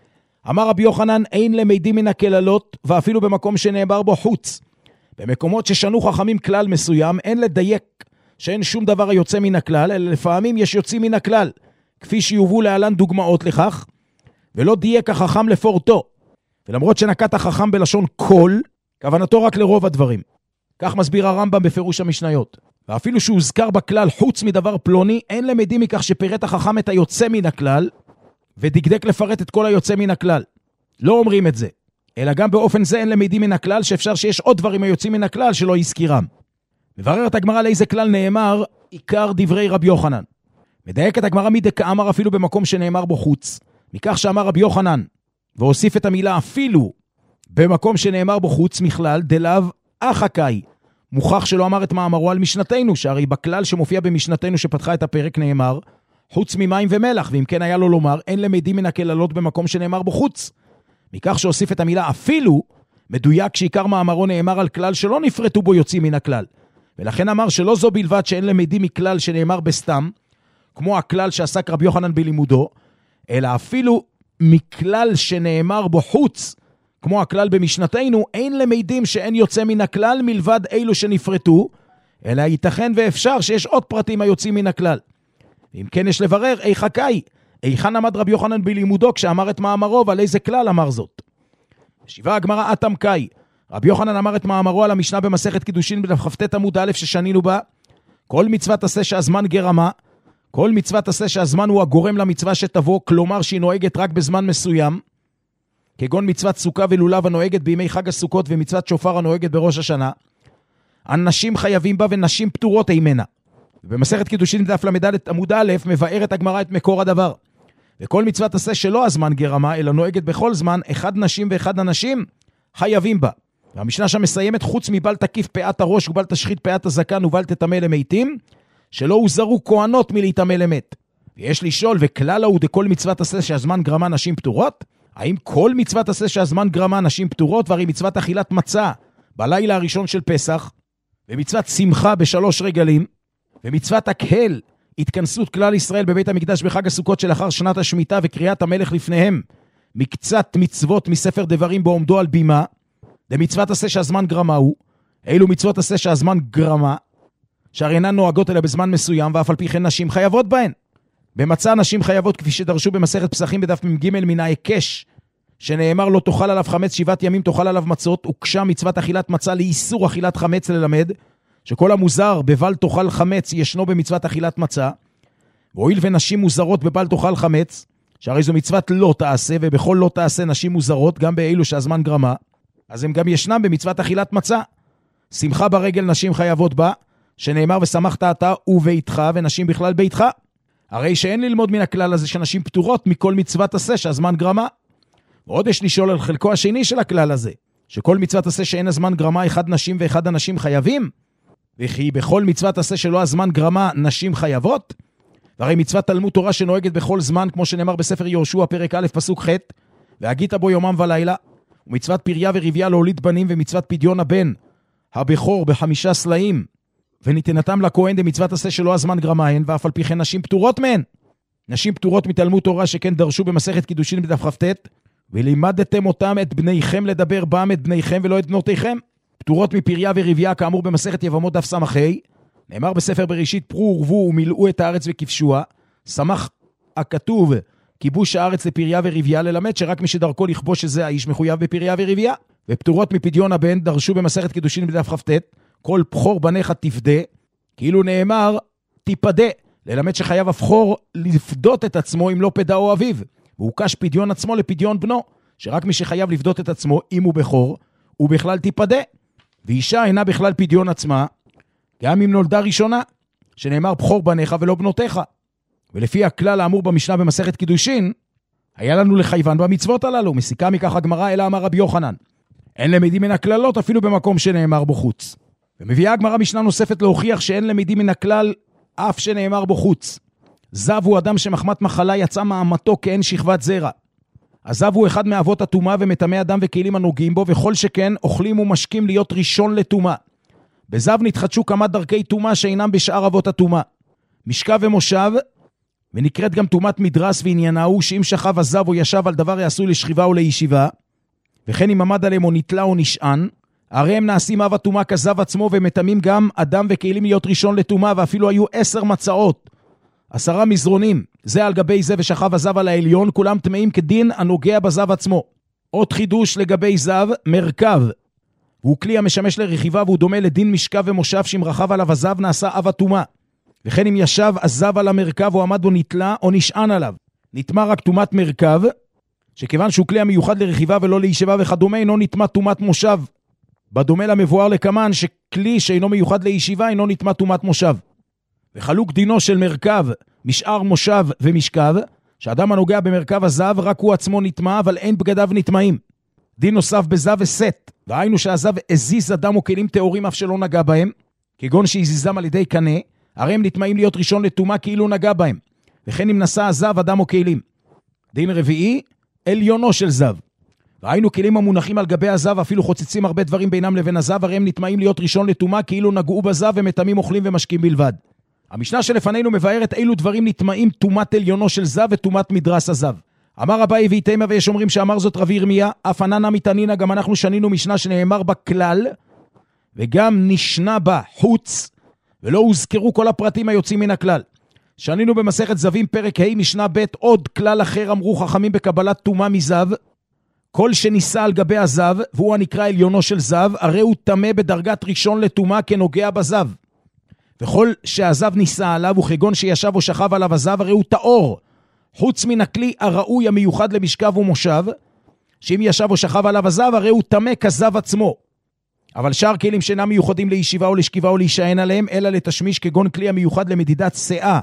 אמר רבי יוחנן, אין למדים מן הכללות, ואפילו במקום שנאמר בו חוץ. במקומות ששנו חכמים כלל מסוים, אין לדייק שאין שום דבר היוצא מן הכלל, אלא לפעמים יש יוצאים מן הכלל, כפי שיובאו להלן דוגמאות לכך, ולא דייק החכם לפורטו. ולמרות שנקט החכם בלשון כל, כוונתו רק לרוב הדברים. כך מסביר הרמב"ם בפירוש המשניות. ואפילו שהוזכר בכלל חוץ מדבר פלוני, אין למדים מכך שפירט החכם את היוצא מן הכלל, ודקדק לפרט את כל היוצא מן הכלל. לא אומרים את זה. אלא גם באופן זה אין למדים מן הכלל, שאפשר שיש עוד דברים היוצאים מן הכלל שלא יזכירם. מבררת הגמרא לאיזה כלל נאמר, עיקר דברי רבי יוחנן. מדייקת הגמרא מדקאמר אפילו במקום שנאמר בו חוץ. מכך שאמר רבי יוחנן, והוסיף את המילה אפילו, במקום שנאמר בו חוץ מכלל, דלאו אחקאי. מוכח שלא אמר את מאמרו על משנתנו, שהרי בכלל שמופיע במשנתנו שפתחה את הפרק נאמר, חוץ ממים ומלח, ואם כן היה לו לומר, אין למדים מן הכללות במקום שנאמר בו חוץ. מכך שהוסיף את המילה אפילו, מדויק שעיקר מאמרו נאמר על כלל שלא נפרטו בו יוצאים מן הכלל. ולכן אמר שלא זו בלבד שאין למדים מכלל שנאמר בסתם, כמו הכלל שעסק רבי יוחנן בלימודו, אלא אפילו מכלל שנאמר בו חוץ, כמו הכלל במשנתנו, אין למדים שאין יוצא מן הכלל מלבד אילו שנפרטו, אלא ייתכן ואפשר שיש עוד פרטים היוצאים מן הכלל. ואם כן יש לברר, אי חכאי, איכן עמד רבי יוחנן בלימודו כשאמר את מאמרו, ועל איזה כלל אמר זאת. שיבה הגמרא אתם קאי, רבי יוחנן אמר את מאמרו על המשנה במסכת קידושין בדף כ"ט עמוד א' ששנינו בה, כל מצוות עשה שהזמן גרמה, כל מצוות עשה שהזמן הוא הגורם למצווה שתבוא, כלומר שהיא נוהגת רק בזמן מסוים, כגון מצוות סוכה ולולב הנוהגת בימי חג הסוכות ומצוות שופר הנוהגת בראש השנה, אנשים חייבים בה ונשים פטורות אימנה. ובמסכת קידושין בדף למד עמוד א' מבארת הגמרא את מקור הדבר. וכל מצוות עשה שלא הזמן גרמה, אלא נוהגת בכל זמן, אחד נשים ואחד אנשים חייבים בה. והמשנה שם מסיימת, חוץ מבל תקיף פאת הראש ובל תשחית פאת הזקן ובל תטמא למתים, שלא הוזרו כהנות מלהתאמה למת. ויש לשאול, וכלל הוא דכל מצוות עשה שהזמן גרמה נשים פטורות? האם כל מצוות עשה שהזמן גרמה נשים פטורות, והרי מצוות אכילת מצה בלילה הראשון של פסח, ומצוות שמחה בשלוש רגלים, ומצוות הקהל, התכנסות כלל ישראל בבית המקדש בחג הסוכות שלאחר שנת השמיטה וקריאת המלך לפניהם, מקצת מצוות מספר דברים בעומדו על בימה, למצוות עשה שהזמן גרמה הוא, אילו מצוות עשה שהזמן גרמה, שהרי אינן נוהגות אלא בזמן מסוים, ואף על פי כן נשים חייבות בהן. במצה נשים חייבות כפי שדרשו במסכת פסחים בדף מ"ג מן ההיקש, שנאמר לא תאכל עליו חמץ שבעת ימים תאכל עליו מצות, וקשה מצוות אכילת מצה לאיסור אכילת חמץ ללמד, שכל המוזר בבל תאכל חמץ ישנו במצוות אכילת מצה, והואיל ונשים מוזרות בבל תאכל חמץ, שהרי זו מצוות לא תעשה, ובכל לא תעשה נשים מוזרות, גם באילו שהזמן גרמה, אז הם גם ישנם במצוות אכילת מצה. שמחה ברגל נשים חייבות בה, שנאמר ושמחת אתה וביתך, ונשים בכלל ביתך. הרי שאין ללמוד מן הכלל הזה שנשים פטורות מכל מצוות עשה שהזמן גרמה. ועוד יש לשאול על חלקו השני של הכלל הזה, שכל מצוות עשה שאין הזמן גרמה אחד נשים ואחד אנשים חייבים, וכי בכל מצוות עשה שלא הזמן גרמה נשים חייבות. והרי מצוות תלמוד תורה שנוהגת בכל זמן, כמו שנאמר בספר יהושע פרק א' פסוק ח', והגית בו יומם ולילה, ומצוות פריה ורביה להוליד בנים, ומצוות פדיון הבן הבכור בחמישה סלעים, וניתנתם לכהן דמצוות עשה שלא הזמן גרמה הן, ואף על פי כן נשים פטורות מהן. נשים פטורות מתלמוד תורה שכן דרשו במסכת קידושין בדף כ"ט, ולימדתם אותם את בניכם לדבר בם את בניכם ולא את בנותיכם. פטורות מפריה ורביה כאמור במסכת יבמות דף סמ"ה, נאמר בספר בראשית פרו ורבו ומילאו את הארץ וכבשוה, שמח הכתוב כיבוש הארץ לפריה ורביה, ללמד שרק מי שדרכו לכבוש שזה האיש מחויב בפריה ורביה. ופטורות מפדיון הבן דרשו במסכת קידושין בדף כ"ט, כל בכור בניך תפדה, כאילו נאמר תיפדה, ללמד שחייב הבכור לפדות את עצמו אם לא פדאו אביו, והוא קש פדיון עצמו לפדיון בנו, שרק מי שחייב לפדות את עצמו אם הוא בכור, הוא בכלל תיפדה. ואישה אינה בכלל פדיון עצמה, גם אם נולדה ראשונה, שנאמר בכור בניך ולא בנותיך. ולפי הכלל האמור במשנה במסכת קידושין, היה לנו לחייבן במצוות הללו. מסיקה מכך הגמרא, אלא אמר רבי יוחנן, אין למדים מן הכללות אפילו במקום שנאמר בו חוץ. ומביאה הגמרא משנה נוספת להוכיח שאין למדים מן הכלל אף שנאמר בו חוץ. זב הוא אדם שמחמת מחלה יצא מאמתו כאין שכבת זרע. הזב הוא אחד מאבות הטומאה ומטמא אדם וכלים הנוגעים בו, וכל שכן אוכלים ומשקים להיות ראשון לטומאה. בזב נתחדשו כמה דרכי טומאה שאינם בשאר אבות הטומאה. משכב ומושב, ונקראת גם טומאת מדרס, ועניינה הוא שאם שכב הזב או ישב על דבר יעשו לשכיבה או לישיבה, וכן אם עמד עליהם או נטלה או נשען, הרי הם נעשים אב הטומאה כזב עצמו, ומטמאים גם אדם וכלים להיות ראשון לטומאה, ואפילו היו עשר מצעות, עשרה מזרונים, זה על גבי זה ושכב הזב על העליון, כולם טמאים כדין הנוגע בזב עצמו. עוד חידוש לגבי זב, מרכב, והוא כלי המשמש לרכיבה, והוא דומה לדין משכב ומושב, שאם רכב עליו הזב נעשה אב הטומאה. וכן אם ישב הזב על המרכב או עמד או נטלה או נשען עליו, נטמא רק טומאת מרכב, שכיוון שהוא כלי המיוחד לרכיבה ולא לישיבה וכדומה, אינו נטמא טומאת מושב. בדומה למבואר לקמן, שכלי שאינו מיוחד לישיבה אינו נטמא טומאת מושב. וחלוק דינו של מרכב, משאר מושב ומשכב, שאדם הנוגע במרכב הזב רק הוא עצמו נטמא, אבל אין בגדיו נטמאים. דין נוסף בזב וסט, והיינו שהזב הזיז אדם או כלים טהורים אף שלא נגע בהם, כגון שהזיזם על ידי קנה, הרי הם נטמאים להיות ראשון לטומאה כאילו נגע בהם, וכן אם נשא הזב אדם או כלים. דין רביעי, עליונו של זב. והיינו כלים המונחים על גבי הזב, אפילו חוצצים הרבה דברים בינם לבין הזב, הרי הם נטמאים להיות ראשון לטומאה כאילו נגעו בזב, ומטמאים אוכלים ומשקים בלבד. המשנה שלפנינו מבארת אילו דברים נטמאים טומאת עליונו של זב וטומאת מדרס הזב. אמר אביי ואיתמה, ויש אומרים שאמר זאת רבי ירמיה, אף עננה מתענינה, גם אנחנו שנינו משנה שנאמר בה כלל, וגם נשנה בה חוץ, ולא הוזכרו כל הפרטים היוצאים מן הכלל. שנינו במסכת זבים פרק ה' משנה ב' עוד כלל אחר אמרו חכמים בקבלת טומאה מזב, כל שניסה על גבי הזב, והוא הנקרא עליונו של זב, הרי הוא טמא בדרגת ראשון לטומאה כנוגע בזב. וכל שהזב ניסה עליו, וכגון שישב או שכב עליו הזב, הרי הוא טהור, חוץ מן הכלי הראוי המיוחד למשכב ומושב, שאם ישב או שכב עליו הזב, הרי הוא טמא כזב עצמו. אבל שאר כלים שאינם מיוחדים לישיבה או לשכיבה או להישען עליהם, אלא לתשמיש, כגון כלי המיוחד למדידת שאה,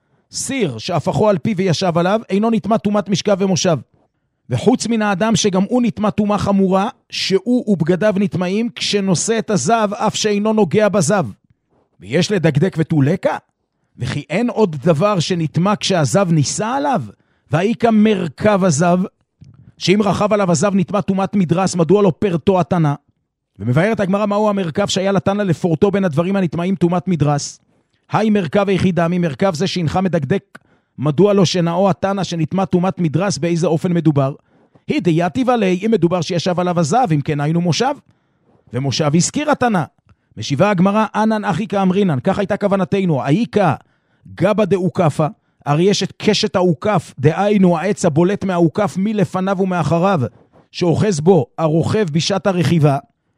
סיר שהפכו על פי וישב עליו, אינו נטמא טומאת משכב ומושב. וחוץ מן האדם שגם הוא נטמא טומאה חמורה, שהוא ובגדיו נטמאים, כשנושא את הזב אף שאינו נוגע בזב. ויש לדקדק ותולקה, וכי אין עוד דבר שנטמא כשהזב ניסה עליו, והאיקה מרכב הזב, שאם רכב עליו הזב נטמא טומאת מדרס, מדוע לא פרטו התנא? ומבארת הגמרא מהו המרכב שהיה לתנא לפורטו בין הדברים הנטמאים טומאת מדרס. היי מרכב היחידה ממרכב זה שהנחה מדקדק, מדוע לא שנאו התנא שנטמא טומאת מדרס, באיזה אופן מדובר? היא דייתיב עלי, אם מדובר שישב עליו הזב, אם כן היינו מושב, ומושב הזכיר התנא. משיבה הגמרא, אנן אחי כאמרינן, כך הייתה כוונתנו, האיקה גבה דאוקפה, הרי יש את קשת האוקף, דהיינו העץ הבולט מהאוקף מלפניו ומאחריו, שאוחז בו הרוכב בשעת הרכיבה,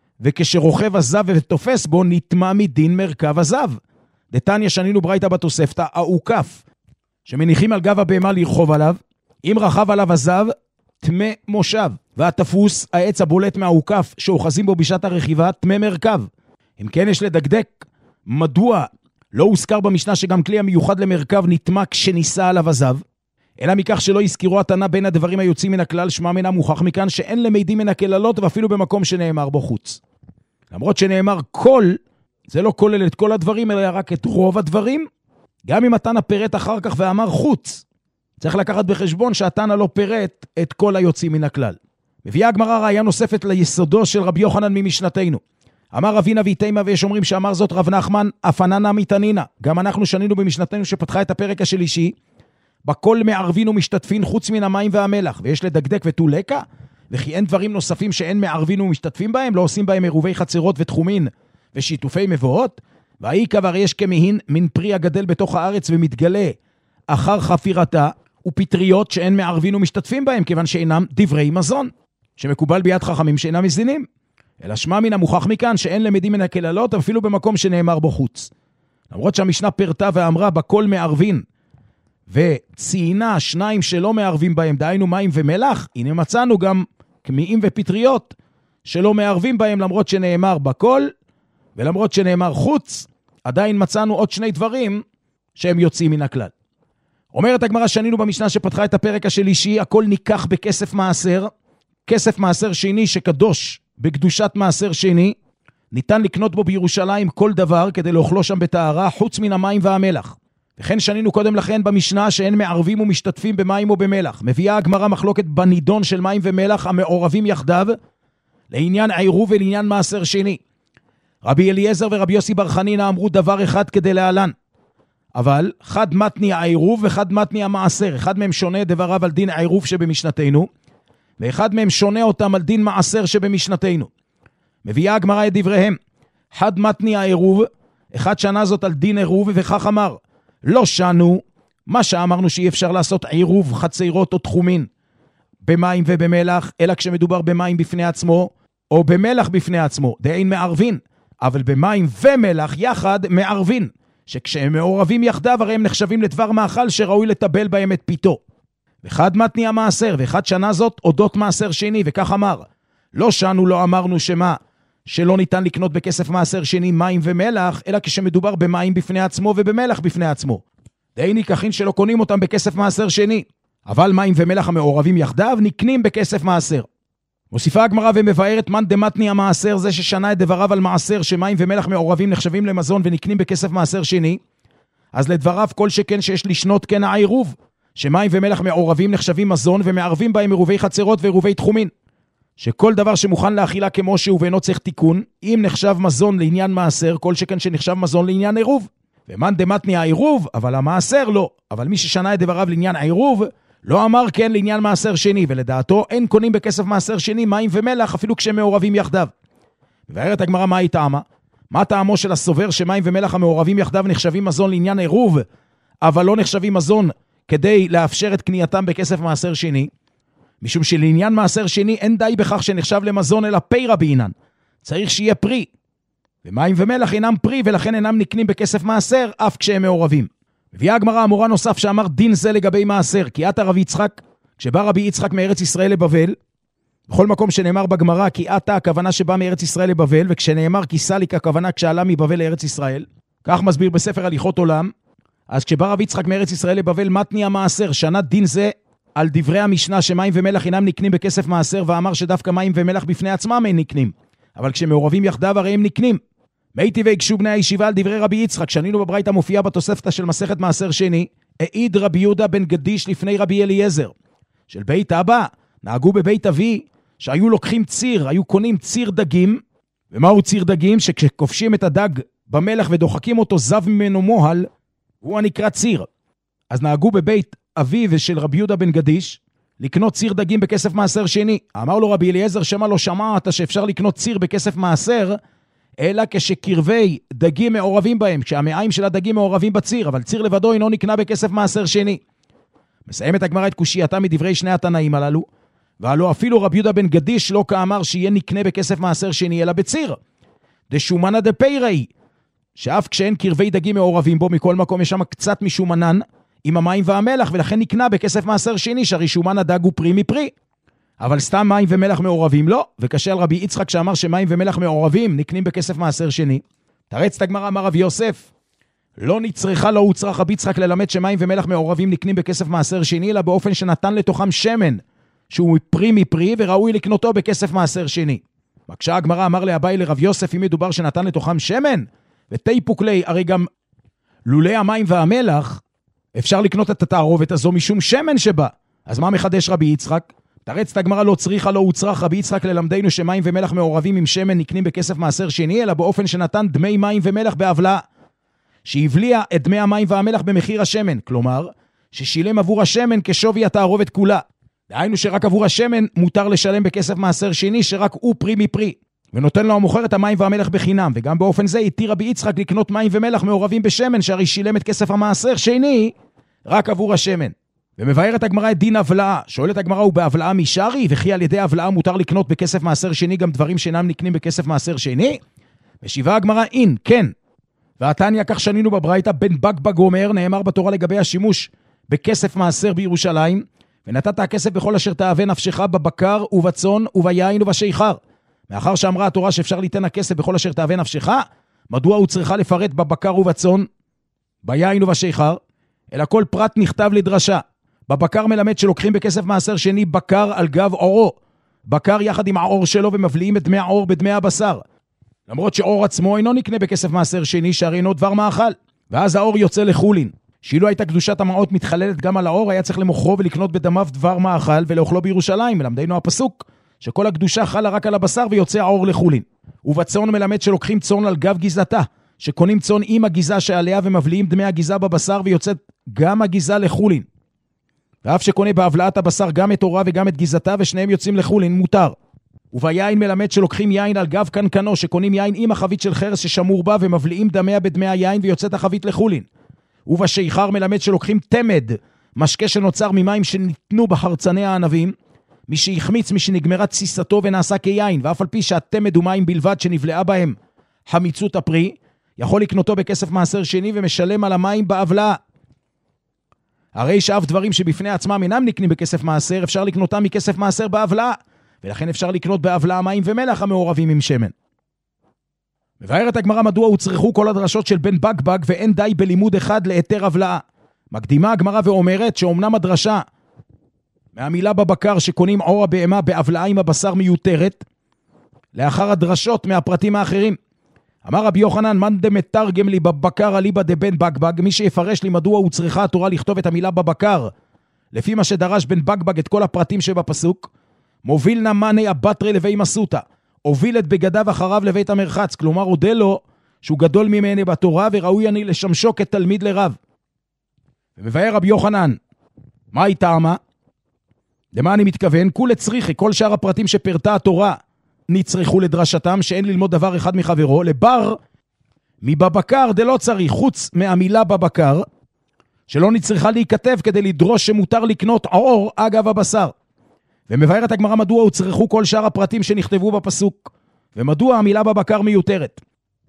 וכשרוכב הזב ותופס בו נטמא מדין מרכב הזב. דתניא שנינו ברייתא בתוספתא, האוקף, שמניחים על גב הבהמה לרחוב עליו, אם רכב עליו הזב, טמא מושב, והתפוס, העץ הבולט מהאוקף, שאוחזים בו בשעת הרכיבה, טמא מרכב. אם כן יש לדקדק, מדוע לא הוזכר במשנה שגם כלי המיוחד למרכב נטמא כשניסה עליו הזב, אלא מכך שלא יזכירו התנא בין הדברים היוצאים מן הכלל, שמע מנה מוכח מכאן שאין למדים מן הכללות, ואפילו במקום שנאמר בו חוץ. למרות שנאמר כל, זה לא כולל את כל הדברים, אלא רק את רוב הדברים, גם אם התנא פירט אחר כך ואמר חוץ, צריך לקחת בחשבון שהתנא לא פירט את כל היוצאים מן הכלל. מביאה הגמרא ראיה נוספת ליסודו של רבי יוחנן ממשנתנו. אמר רבינה ואיתמה, ויש אומרים שאמר זאת רב נחמן, אף עננה מתענינה. גם אנחנו שנינו במשנתנו שפתחה את הפרק השלישי, בכל מערבין ומשתתפין חוץ מן המים והמלח, ויש לדקדק ותולקה, וכי אין דברים נוספים שאין מערבין ומשתתפים בהם, לא עושים בהם עירובי חצרות ותחומין ושיתופי מבואות, והאיקה והרי יש כמהין מן פרי הגדל בתוך הארץ ומתגלה אחר חפירתה, ופטריות שאין מערבין ומשתתפים בהם, כיוון שאינם דברי מזון, שמקובל ביד חכמים שאינם מזינים. אלא שמע מן המוכח מכאן שאין למדים מן הכללות, אפילו במקום שנאמר בו חוץ. למרות שהמשנה פרטה ואמרה בכל מערבין, וציינה שניים שלא מערבים בהם, דהיינו מים ומלח, הנה מצאנו גם כמיים ופטריות שלא מערבים בהם, למרות שנאמר בכל, ולמרות שנאמר חוץ, עדיין מצאנו עוד שני דברים שהם יוצאים מן הכלל. אומרת הגמרא שנינו במשנה שפתחה את הפרק השלישי, הכל ניקח בכסף מעשר, כסף מעשר שני שקדוש בקדושת מעשר שני, ניתן לקנות בו בירושלים כל דבר כדי לאוכלו שם בתארה, חוץ מן המים והמלח. וכן שנינו קודם לכן במשנה שאין מערבים ומשתתפים במים או במלח. מביאה הגמרא מחלוקת בנידון של מים ומלח המעורבים יחדיו, לעניין עירוב ולעניין מעשר שני. רבי אליעזר ורבי יוסי בר חנינא אמרו דבר אחד כדי להלן. אבל חד מתני העירוב וחד מתני המעשר. אחד מהם שונה דבריו על דין העירוב שבמשנתנו, ואחד מהם שונה אותם על דין מעשר שבמשנתנו. מביאה הגמרא את דבריהם. חד מתני העירוב, אחד שנה זאת על דין עירוב, וכך אמר, לא שנו, מה שאמרנו שאי אפשר לעשות עירוב חצרות או תחומין במים ובמלח, אלא כשמדובר במים בפני עצמו, או במלח בפני עצמו, דאין מערבין, אבל במים ומלח יחד מערבין, שכשהם מעורבים יחדיו, הרי הם נחשבים לדבר מאכל שראוי לטבל בהם את פיתו. וחד מתני המעשר, ואחד שנה זאת אודות מעשר שני, וכך אמר, לא שנו, לא אמרנו שמה, שלא ניתן לקנות בכסף מעשר שני מים ומלח, אלא כשמדובר במים בפני עצמו ובמלח בפני עצמו. דהייני ככין שלא קונים אותם בכסף מעשר שני, אבל מים ומלח המעורבים יחדיו נקנים בכסף מעשר. מוסיפה הגמרא ומבארת מן דמתני המעשר, זה ששנה את דבריו על מעשר שמים ומלח מעורבים נחשבים למזון ונקנים בכסף מעשר שני, אז לדבריו כל שכן שיש לשנות כן העירוב, שמים ומלח מעורבים נחשבים מזון ומערבים בהם עירובי חצרות ועירובי תחומין. שכל דבר שמוכן לאכילה כמו שהוא ואינו צריך תיקון, אם נחשב מזון לעניין מעשר, כל שכן שנחשב מזון לעניין עירוב. ומן דמתני העירוב, אבל המעשר לא. אבל מי ששנה את דבריו לעניין העירוב, לא אמר כן לעניין מעשר שני, ולדעתו אין קונים בכסף מעשר שני מים ומלח, אפילו כשהם מעורבים יחדיו. מבארת הגמרא מה היא טעמה? מה טעמו של הסובר שמים ומלח המעורבים יחדיו נחשבים מזון לעניין עירוב, אבל לא נחשבים מזון כדי לאפשר את קנייתם בכסף מעשר שני? משום שלעניין מעשר שני אין די בכך שנחשב למזון אלא פירה בעינן. צריך שיהיה פרי. ומים ומלח אינם פרי ולכן אינם נקנים בכסף מעשר אף כשהם מעורבים. מביאה הגמרא אמורה נוסף שאמר דין זה לגבי מעשר, כי עתה רבי יצחק, כשבא רבי יצחק מארץ ישראל לבבל, בכל מקום שנאמר בגמרא כי עתה הכוונה שבא מארץ ישראל לבבל, וכשנאמר כי סליק הכוונה כשעלה מבבל לארץ ישראל, כך מסביר בספר הליכות עולם. אז כשבא רבי יצחק מארץ ישראל לבבל, מתני המעשר, שנה דין זה על דברי המשנה שמים ומלח אינם נקנים בכסף מעשר, ואמר שדווקא מים ומלח בפני עצמם אין נקנים, אבל כשמעורבים יחדיו הרי הם נקנים. מייתי והקשו בני הישיבה על דברי רבי יצחק, שנינו בברייתא מופיע בתוספתא של מסכת מעשר שני, העיד רבי יהודה בן גדיש לפני רבי אליעזר, של בית אבא, נהגו בבית אבי, שהיו לוקחים ציר, היו קונים ציר דגים, ומהו ציר דגים? שכשכובשים את הדג במלח ודוחקים אותו זב ממנו מוהל, הוא הנקרא ציר. אז נהגו בבית אבי ושל רבי יהודה בן גדיש, לקנות ציר דגים בכסף מעשר שני. אמר לו רבי אליעזר, שמה לא שמעת שאפשר לקנות ציר בכסף מעשר, אלא כשקרבי דגים מעורבים בהם, כשהמעיים של הדגים מעורבים בציר, אבל ציר לבדו אינו נקנה בכסף מעשר שני. מסיימת הגמרא את קושייתה מדברי שני התנאים הללו, והלא אפילו רבי יהודה בן גדיש לא כאמר שיהיה נקנה בכסף מעשר שני, אלא בציר. דשומנא דפייראי, שאף כשאין קרבי דגים מעורבים בו, מכל מקום יש שם קצת משומנן, עם המים והמלח, ולכן נקנה בכסף מעשר שני, שהרי שומן הדג הוא פרי מפרי. אבל סתם מים ומלח מעורבים לא, וקשה על רבי יצחק שאמר שמים ומלח מעורבים נקנים בכסף מעשר שני. תרץ את הגמרא, אמר רבי יוסף, לא נצרכה, לא הוצרך רבי יצחק ללמד שמים ומלח מעורבים נקנים בכסף מעשר שני, אלא באופן שנתן לתוכם שמן, שהוא פרי מפרי, וראוי לקנותו בכסף מעשר שני. בקשה הגמרא, אמר לאביי לרבי יוסף, אם מדובר שנתן לתוכם שמן, ותיפוק לי, הרי גם לולי המים והמלח, אפשר לקנות את התערובת הזו משום שמן שבה. אז מה מחדש רבי יצחק? תרץ את הגמרא, לא צריכה, לא הוצרך רבי יצחק ללמדנו שמים ומלח מעורבים עם שמן נקנים בכסף מעשר שני, אלא באופן שנתן דמי מים ומלח בהבלעה, שהבליע את דמי המים והמלח במחיר השמן, כלומר, ששילם עבור השמן כשווי התערובת כולה. דהיינו שרק עבור השמן מותר לשלם בכסף מעשר שני, שרק הוא פרי מפרי, ונותן לו המוכר את המים והמלח בחינם, וגם באופן זה התיר רבי יצחק לקנות מים ומלח מעורבים בשמן, שהרי שילם את כסף המעשר שני רק עבור השמן. ומבארת הגמרא את דין הבלעה. שואלת הגמרא, הוא בהבלעה משרי, וכי על ידי הבלעה מותר לקנות בכסף מעשר שני גם דברים שאינם נקנים בכסף מעשר שני? משיבה הגמרא, אין, כן. והתניא, כך שנינו בברייתא, בן בגבג אומר, נאמר בתורה לגבי השימוש בכסף מעשר בירושלים, ונתת הכסף בכל אשר תאווה נפשך בבקר ובצאן וביין ובשיכר. מאחר שאמרה התורה שאפשר ליתן הכסף בכל אשר תאווה נפשך, מדוע הוא צריכה לפרט בבקר ובצאן, ביין ובשיכר? אלא כל פרט נכתב לדרשה. בבקר מלמד שלוקחים בכסף מעשר שני בקר על גב אורו, בקר יחד עם העור שלו, ומבליעים את דמי העור בדמי הבשר, למרות שעור עצמו אינו נקנה בכסף מעשר שני, שהרי אינו דבר מאכל, ואז העור יוצא לחולין. שאילו הייתה קדושת המעות מתחללת גם על האור, היה צריך למוכרו ולקנות בדמיו דבר מאכל ולאוכלו בירושלים. מלמדנו הפסוק שכל הקדושה חלה רק על הבשר ויוצא האור לחולין. ובצאן מלמד שלוקחים צאן על גב גזעתה, שקונים צאן עם הגיזה שעליה ומבליעים דמי הגיזה בבשר ויוצאת גם הגיזה לחולין. ואף שקונה בהבלעת הבשר גם את אורה וגם את גיזתה ושניהם יוצאים לחולין, מותר. וביין מלמד שלוקחים יין על גב קנקנו, שקונים יין עם החבית של חרס ששמור בה ומבליעים דמיה בדמי היין ויוצאת החבית לחולין. ובשיכר מלמד שלוקחים תמד, משקה שנוצר ממים שניתנו בחרצני הענבים, מי שהחמיץ, מי שנגמרה תסיסתו ונעשה כיין, ואף על פי שהתמד הוא מים בלבד שנבלעה בהם חמיצות הפרי, יכול לקנותו בכסף מעשר שני ומשלם על המים בהבלעה. הרי שאף דברים שבפני עצמם אינם נקנים בכסף מעשר, אפשר לקנותם מכסף מעשר בהבלעה, ולכן אפשר לקנות בהבלעה מים ומלח המעורבים עם שמן. מבארת הגמרא מדוע הוצרכו כל הדרשות של בן בגבג ואין די בלימוד אחד ליתר הבלעה. מקדימה הגמרא ואומרת שאומנם הדרשה מהמילה בבקר שקונים עור הבהמה בהבלעה עם הבשר מיותרת, לאחר הדרשות מהפרטים האחרים. אמר רבי יוחנן, מן דמתרגם לי בבקר אליבא דבן בגבג, מי שיפרש לי מדוע הוצרכה התורה לכתוב את המילה בבקר, לפי מה שדרש בן בגבג את כל הפרטים שבפסוק, מוביל נמני הבטרי לבי מסוטה, הוביל את בגדיו אחריו לבית המרחץ, כלומר הודה לו שהוא גדול ממני בתורה וראוי אני לשמשו כתלמיד לרב. ומבאר רבי יוחנן, מה היא טעמה? למה אני מתכוון? כול צריכי, כל שאר הפרטים שפרטה התורה נצרכו לדרשתם, שאין ללמוד דבר אחד מחברו, לבר מבבקר דלא צריך, חוץ מהמילה בבקר, שלא נצריכה להיכתב כדי לדרוש שמותר לקנות עור אגב הבשר. ומבארת הגמרא מדוע הוצרכו כל שאר הפרטים שנכתבו בפסוק, ומדוע המילה בבקר מיותרת.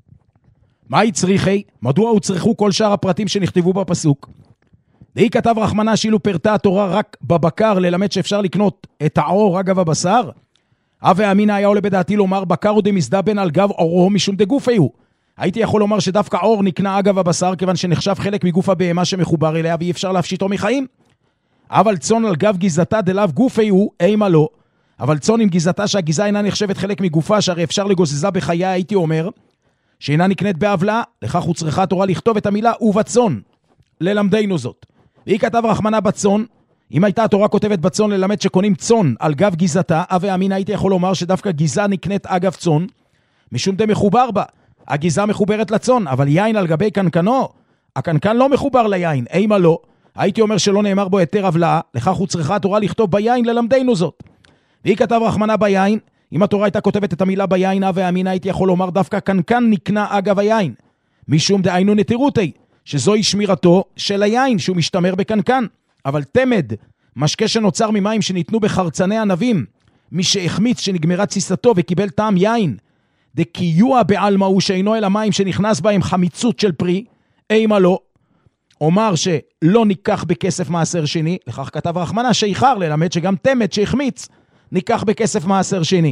מה היא צריכי? מדוע הוצרכו כל שאר הפרטים שנכתבו בפסוק? דהי כתב רחמנה שאילו פרטה התורה רק בבקר ללמד שאפשר לקנות את העור אגב הבשר, אבי אמינא היה עולה בדעתי לומר בקר הוא דמזדבן על גב עורו משום דגוף היו. הייתי יכול לומר שדווקא עור נקנה אגב הבשר כיוון שנחשב חלק מגוף הבהמה שמחובר אליה ואי אפשר להפשיטו מחיים. אבל צאן על גב גזעתה דלאו גוף היו, אימה לא. אבל צאן עם גזעתה שהגזעה אינה נחשבת חלק מגופה שהרי אפשר לגוזזה בחייה, הייתי אומר שאינה נקנית בהבלעה, לכך הוצרכה התורה לכתוב את המילה ובצאן ללמדנו זאת. והיא כתב רחמנה בצאן, אם הייתה התורה כותבת בצאן ללמד שקונים צאן על גב גזעתה, אבי אמינא הייתי יכול לומר שדווקא גזעה נקנית אגב צאן, משום דה מחובר בה. הגזעה מחוברת לצאן, אבל יין על גבי קנקנו, הקנקן לא מחובר ליין, אימה לא. הייתי אומר שלא נאמר בו היתר הבלעה, לכך הוצרכה התורה לכתוב ביין ללמדנו זאת. והיא כתב רחמנה ביין, אם התורה הייתה כותבת את המילה ביין, אבי אמינא הייתי יכול לומר דווקא קנקן נקנה אגב היין, משום דהיינו נטירותי, שזוהי שמירתו של היין שהוא משתמר בקנקן. אבל תמד, משקה שנוצר ממים שניתנו בחרצני ענבים, מי שהחמיץ שנגמרה תסיסתו וקיבל טעם יין, דקיוע בעלמא הוא שאינו אל המים שנכנס בהם חמיצות של פרי, אימה לא. אומר שלא ניקח בכסף מעשר שני, לכך כתב רחמנה שיכר ללמד שגם תמד שהחמיץ ניקח בכסף מעשר שני.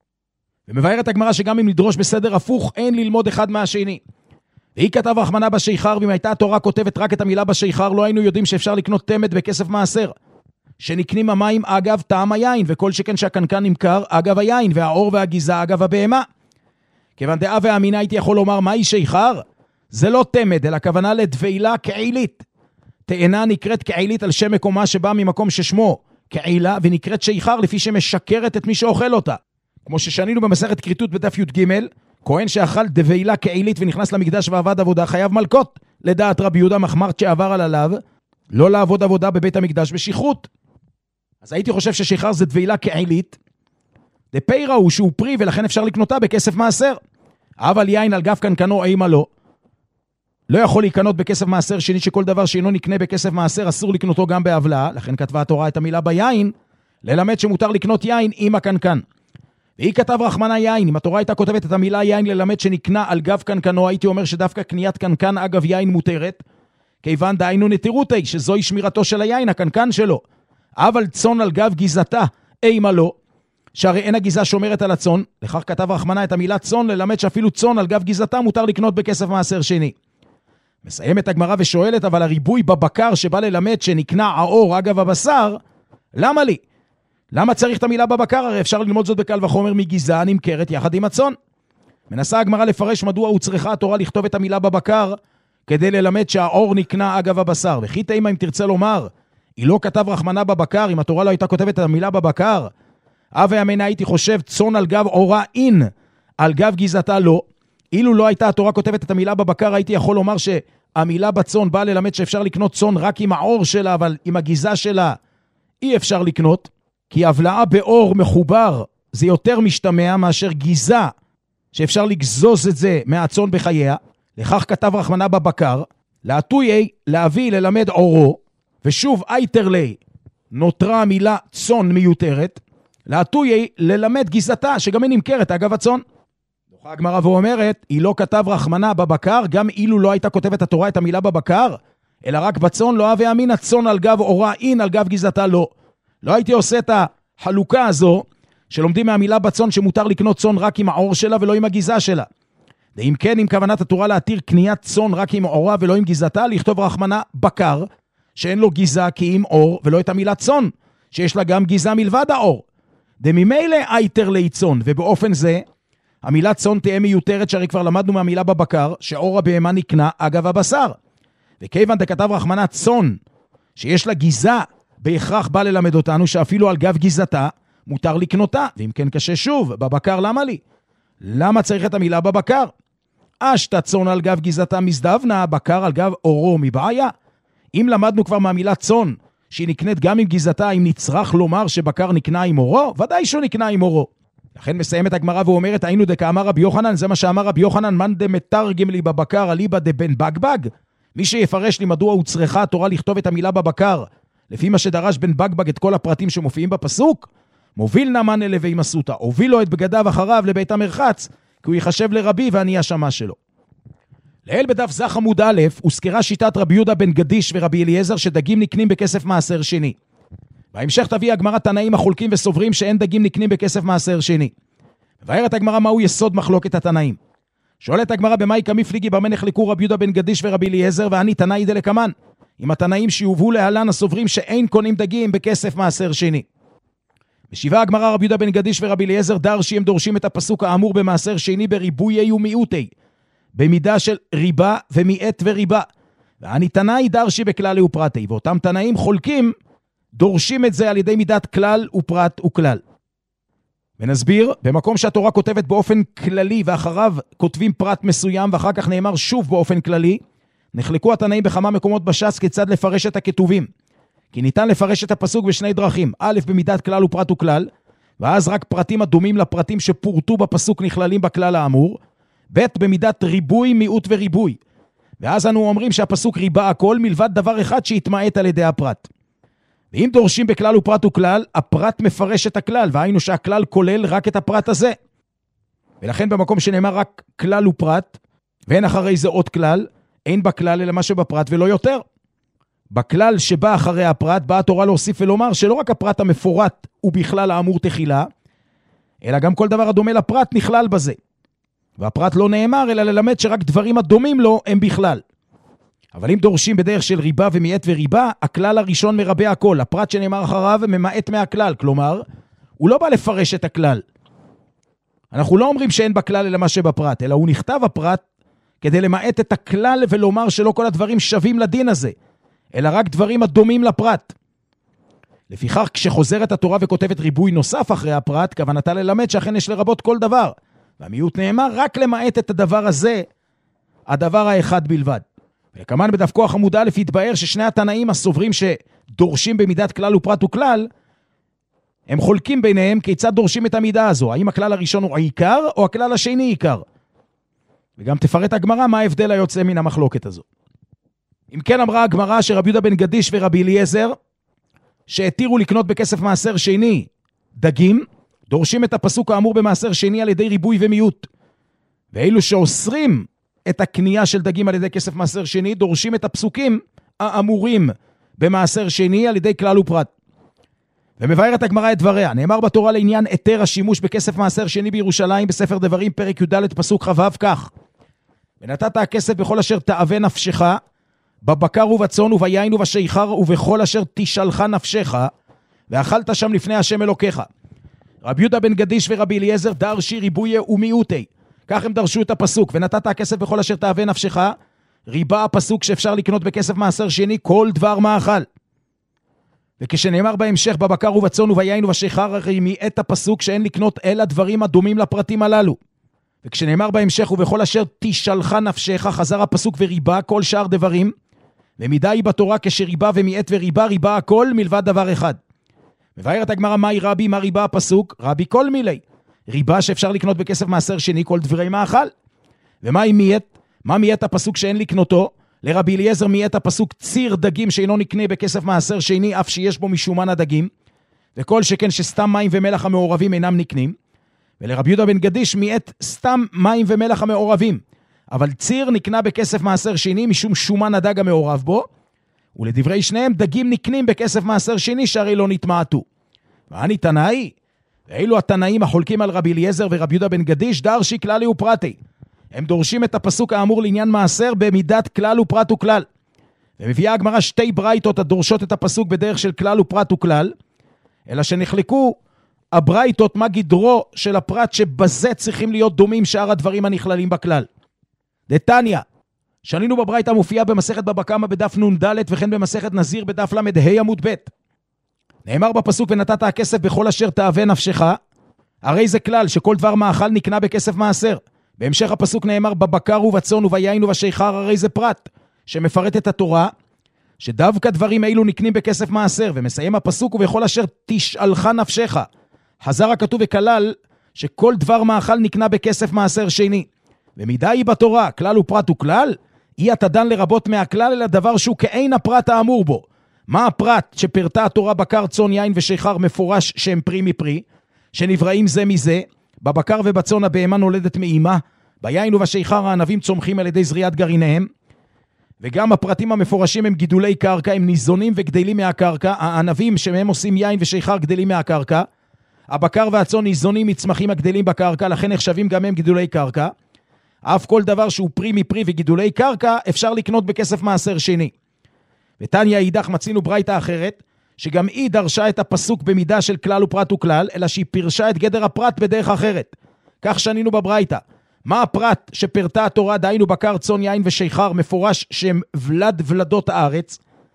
ומבארת הגמרא שגם אם נדרוש בסדר הפוך אין ללמוד אחד מהשני. והיא כתב רחמנה בשיכר, ואם הייתה התורה כותבת רק את המילה בשיכר, לא היינו יודעים שאפשר לקנות תמד בכסף מעשר, שנקנים המים אגב טעם היין, וכל שכן שהקנקן נמכר אגב היין, והאור והגיזה אגב הבהמה. כיוון דעה ואמינה הייתי יכול לומר, מהי שיכר? זה לא תמד, אלא כוונה לדבילה כעילית. תאנה נקראת כעילית על שם מקומה שבא ממקום ששמו כעילה, ונקראת שיכר לפי שמשקרת את מי שאוכל אותה. כמו ששנינו במסכת כריתות בדף י"ג, כהן שאכל דבילה כעילית ונכנס למקדש ועבד עבודה חייב מלקות, לדעת רבי יהודה מחמרת שעבר על עליו, לא לעבוד עבודה בבית המקדש בשכרות. אז הייתי חושב ששיכר זה דבילה כעילית, דפירה הוא שהוא פרי ולכן אפשר לקנותה בכסף מעשר. אבל יין על גב קנקנו אימה לא. לא יכול להיקנות בכסף מעשר שני שכל דבר שאינו נקנה בכסף מעשר אסור לקנותו גם בהבלעה, לכן כתבה התורה את המילה ביין, ללמד שמותר לקנות יין עם הקנקן. והיא כתב רחמנה יין, אם התורה הייתה כותבת את המילה יין ללמד שנקנה על גב קנקנו, הייתי אומר שדווקא קניית קנקן אגב יין מותרת, כיוון דהיינו נטירותי, שזוהי שמירתו של היין, הקנקן שלו. אבל צאן על גב גזעתה, אימה לא, שהרי אין הגזעה שומרת על הצאן, לכך כתב רחמנה את המילה צאן ללמד שאפילו צאן על גב גזעתה מותר לקנות בכסף מעשר שני. מסיימת הגמרא ושואלת, אבל הריבוי בבקר שבא ללמד שנקנה העור אגב הבשר, למה לי? למה צריך את המילה בבקר? הרי אפשר ללמוד זאת בקל וחומר מגזעה נמכרת יחד עם הצאן. מנסה הגמרא לפרש מדוע הוצרכה התורה לכתוב את המילה בבקר, כדי ללמד שהאור נקנה אגב הבשר. וכי תאימה אם תרצה לומר, היא לא כתב רחמנה בבקר, אם התורה לא הייתה כותבת את המילה בבקר, אבי המנה הייתי חושב צון על גב אורה אין, על גב גזעתה לא. אילו לא הייתה התורה כותבת את המילה בבקר, הייתי יכול לומר שהמילה בצון באה ללמד שאפשר לקנות צון רק עם האור שלה, אבל עם הגזע שלה אי אפשר לקנות, כי הבלעה באור מחובר זה יותר משתמע מאשר גזע, שאפשר לגזוז את זה מהצון בחייה. לכך כתב רחמנה בבקר, לעתוי להביא ללמד אורו, ושוב אייטרלי נותרה המילה צון מיותרת, לעתוי ללמד גזעתה שגם היא נמכרת אגב הצון. דוחה הגמרא ואומרת, היא לא כתב רחמנה בבקר, גם אילו לא הייתה כותבת התורה את המילה בבקר, אלא רק בצון לא הווה אמין הצון על גב אורה אין, על גב גזעתה לא. לא הייתי עושה את החלוקה הזו, שלומדים מהמילה בצון שמותר לקנות צון רק עם האור שלה ולא עם הגזע שלה. ואם כן, עם כוונת התורה להתיר קניית צון רק עם אורה ולא עם גזעתה, לכתוב רחמנה בקר, שאין לו גזע כי עם אור, ולא את המילה צון, שיש לה גם גזע מלבד האור. דממילא אייטר ליצון, ובאופן זה, המילה צון תהיה מיותרת, שהרי כבר למדנו מהמילה בבקר, שאור הבהמה נקנה אגב הבשר. וכיוון דכתב רחמנה צון, שיש לה גזע, בהכרח בא ללמד אותנו, שאפילו על גב גזעתה, מותר לקנותה. ואם כן קשה שוב, בבקר למה לי? למה צריך את המילה בבקר? אשת צון על גב גזעתה מזדבנה, בקר על גב אורו מבעיה. אם למדנו כבר מהמילה צון, שהיא נקנית גם עם גזעתה, אם נצרך לומר שבקר נקנה עם אורו, ודאי שהוא נקנה עם אורו. לכן מסיימת הגמרא ואומרת, היינו דקאמר רבי יוחנן, זה מה שאמר רבי יוחנן, מן דמתרגם לי בבקר אליבא דבן בגבג. מי שיפרש לי מדוע הוא צריכה התורה לכתוב את המילה בבקר, לפי מה שדרש בן בגבג את כל הפרטים שמופיעים בפסוק, מוביל נמן אלה וימסותה, הוביל לו את בגדיו אחריו לבית המרחץ, כי הוא יחשב לרבי ואני השמה שלו. לאל בדף זך עמוד א', הוזכרה שיטת רבי יהודה בן גדיש ורבי אליעזר שדגים נקנים בכסף מעשר שני. בהמשך תביא הגמרא תנאים החולקים וסוברים שאין דגים נקנים בכסף מעשר שני. מבארת הגמרא מהו יסוד מחלוקת התנאים. שואלת הגמרא במאי כמפליגי במה נחלקו רבי יהודה בן גדיש ורבי אליעזר, ואני תנאי דלקמן, עם התנאים שיובאו להלן הסוברים שאין קונים דגים בכסף מעשר שני. בשבעה הגמרא רבי יהודה בן גדיש ורבי אליעזר דרשי הם דורשים את הפסוק האמור במעשר שני בריבויי ומיעוטי, במידה של ריבה ומיעט וריבה. ואני תנאי דרשי בכלל ופרטי, ואותם תנאים חולקים דורשים את זה על ידי מידת כלל ופרט וכלל. ונסביר, במקום שהתורה כותבת באופן כללי ואחריו כותבים פרט מסוים ואחר כך נאמר שוב באופן כללי, נחלקו התנאים בכמה מקומות בש"ס כיצד לפרש את הכתובים. כי ניתן לפרש את הפסוק בשני דרכים, א' במידת כלל ופרט וכלל, ואז רק פרטים הדומים לפרטים שפורטו בפסוק נכללים בכלל האמור, ב' במידת ריבוי, מיעוט וריבוי, ואז אנו אומרים שהפסוק ריבה הכל מלבד דבר אחד שהתמעט על ידי הפרט. ואם דורשים בכלל ופרט וכלל, הפרט מפרש את הכלל, והיינו שהכלל כולל רק את הפרט הזה. ולכן במקום שנאמר רק כלל ופרט, ואין אחרי זה עוד כלל, אין בכלל אלא מה שבפרט ולא יותר. בכלל שבא אחרי הפרט, באה התורה להוסיף ולומר שלא רק הפרט המפורט הוא בכלל האמור תחילה, אלא גם כל דבר הדומה לפרט נכלל בזה. והפרט לא נאמר אלא ללמד שרק דברים הדומים לו הם בכלל. אבל אם דורשים בדרך של ריבה ומיעט וריבה, הכלל הראשון מרבה הכל, הפרט שנאמר אחריו ממעט מהכלל, כלומר, הוא לא בא לפרש את הכלל. אנחנו לא אומרים שאין בכלל אלא מה שבפרט, אלא הוא נכתב הפרט כדי למעט את הכלל ולומר שלא כל הדברים שווים לדין הזה, אלא רק דברים הדומים לפרט. לפיכך, כשחוזרת התורה וכותבת ריבוי נוסף אחרי הפרט, כוונתה ללמד שאכן יש לרבות כל דבר, והמיעוט נאמר רק למעט את הדבר הזה, הדבר האחד בלבד. וכמן בדף כוח עמוד א' התבאר ששני התנאים הסוברים שדורשים במידת כלל ופרט וכלל, הם חולקים ביניהם כיצד דורשים את המידה הזו, האם הכלל הראשון הוא העיקר או הכלל השני עיקר. וגם תפרט הגמרא מה ההבדל היוצא מן המחלוקת הזו. אם כן אמרה הגמרא שרבי יהודה בן גדיש ורבי אליעזר, שהתירו לקנות בכסף מעשר שני דגים, דורשים את הפסוק האמור במעשר שני על ידי ריבוי ומיעוט. ואילו שאוסרים את הקנייה של דגים על ידי כסף מעשר שני, דורשים את הפסוקים האמורים במעשר שני על ידי כלל ופרט. ומבארת הגמרא את דבריה, נאמר בתורה לעניין היתר השימוש בכסף מעשר שני בירושלים בספר דברים פרק י"ד פסוק ח"ו כך: ונתת הכסף בכל אשר תאווה נפשך, בבקר ובצאן וביין ובשיכר ובכל אשר תשלחה נפשך, ואכלת שם לפני השם אלוקיך. רבי יהודה בן גדיש ורבי אליעזר דרשי ריבוי ומיעוטי, כך הם דרשו את הפסוק, ונתת הכסף בכל אשר תאווה נפשך, ריבה הפסוק שאפשר לקנות בכסף מעשר שני כל דבר מאכל. וכשנאמר בהמשך בבקר ובצאן וביין ובשיכר מאת הפסוק שאין לקנות אלא דברים הדומים לפרטים הללו. וכשנאמר בהמשך ובכל אשר תשלחה נפשך חזר הפסוק וריבה כל שאר דברים. ומידה היא בתורה כשריבה ומעת וריבה ריבה הכל מלבד דבר אחד. מבארת הגמרא מהי רבי מה ריבה הפסוק? רבי כל מילי. ריבה שאפשר לקנות בכסף מעשר שני כל דברי מאכל. ומהי מעת? מה מעת הפסוק שאין לקנותו? לרבי אליעזר מעת הפסוק ציר דגים שאינו נקנה בכסף מעשר שני אף שיש בו משומן הדגים. וכל שכן שסתם מים ומלח המעורבים אינם נקנים. ולרבי יהודה בן גדיש מעת סתם מים ומלח המעורבים. אבל ציר נקנה בכסף מעשר שני משום שומן הדג המעורב בו. ולדברי שניהם דגים נקנים בכסף מעשר שני שהרי לא נתמעטו. ואני תנאי, ואילו התנאים החולקים על רבי אליעזר ורבי יהודה בן גדיש דרשי כללי ופרטי. הם דורשים את הפסוק האמור לעניין מעשר במידת כלל ופרט וכלל. ומביאה הגמרא שתי ברייתות הדורשות את הפסוק בדרך של כלל ופרט וכלל, אלא שנחלקו הברייתות מה גדרו של הפרט שבזה צריכים להיות דומים שאר הדברים הנכללים בכלל. דתניא, שנינו בברייתא מופיעה במסכת בבא קמא בדף נ"ד וכן במסכת נזיר בדף ל"ה עמוד ב'. נאמר בפסוק ונתת הכסף בכל אשר תאווה נפשך, הרי זה כלל שכל דבר מאכל נקנה בכסף מעשר. בהמשך הפסוק נאמר בבקר ובצאן וביין ובשיכר, הרי זה פרט שמפרט את התורה שדווקא דברים אלו נקנים בכסף מעשר. ומסיים הפסוק ובכל אשר תשאלך נפשך, חזר הכתוב וכלל שכל דבר מאכל נקנה בכסף מעשר שני. ומידה היא בתורה כלל ופרט וכלל, היא התדן לרבות מהכלל אלא דבר שהוא כאין הפרט האמור בו. מה הפרט שפרטה התורה בקר צאן יין ושיכר מפורש שהם פרי מפרי שנבראים זה מזה? בבקר ובצאן הבהמה נולדת מאימה, ביין ובשיכר הענבים צומחים על ידי זריעת גרעיניהם. וגם הפרטים המפורשים הם גידולי קרקע, הם ניזונים וגדלים מהקרקע. הענבים שמהם עושים יין ושיכר גדלים מהקרקע. הבקר והצאן ניזונים מצמחים הגדלים בקרקע, לכן נחשבים גם הם גידולי קרקע. אף כל דבר שהוא פרי מפרי וגידולי קרקע אפשר לקנות בכסף מעשר שני. ותניא אידך מצינו ברייתא אחרת, שגם היא דרשה את הפסוק במידה של כלל ופרט וכלל, אלא שהיא פירשה את גדר הפרט בדרך אחרת. כך שנינו בברייתא. מה הפרט שפרטה התורה, דהיינו בקר צאן יין ושיכר מפורש שהם ולד ולדות הארץ,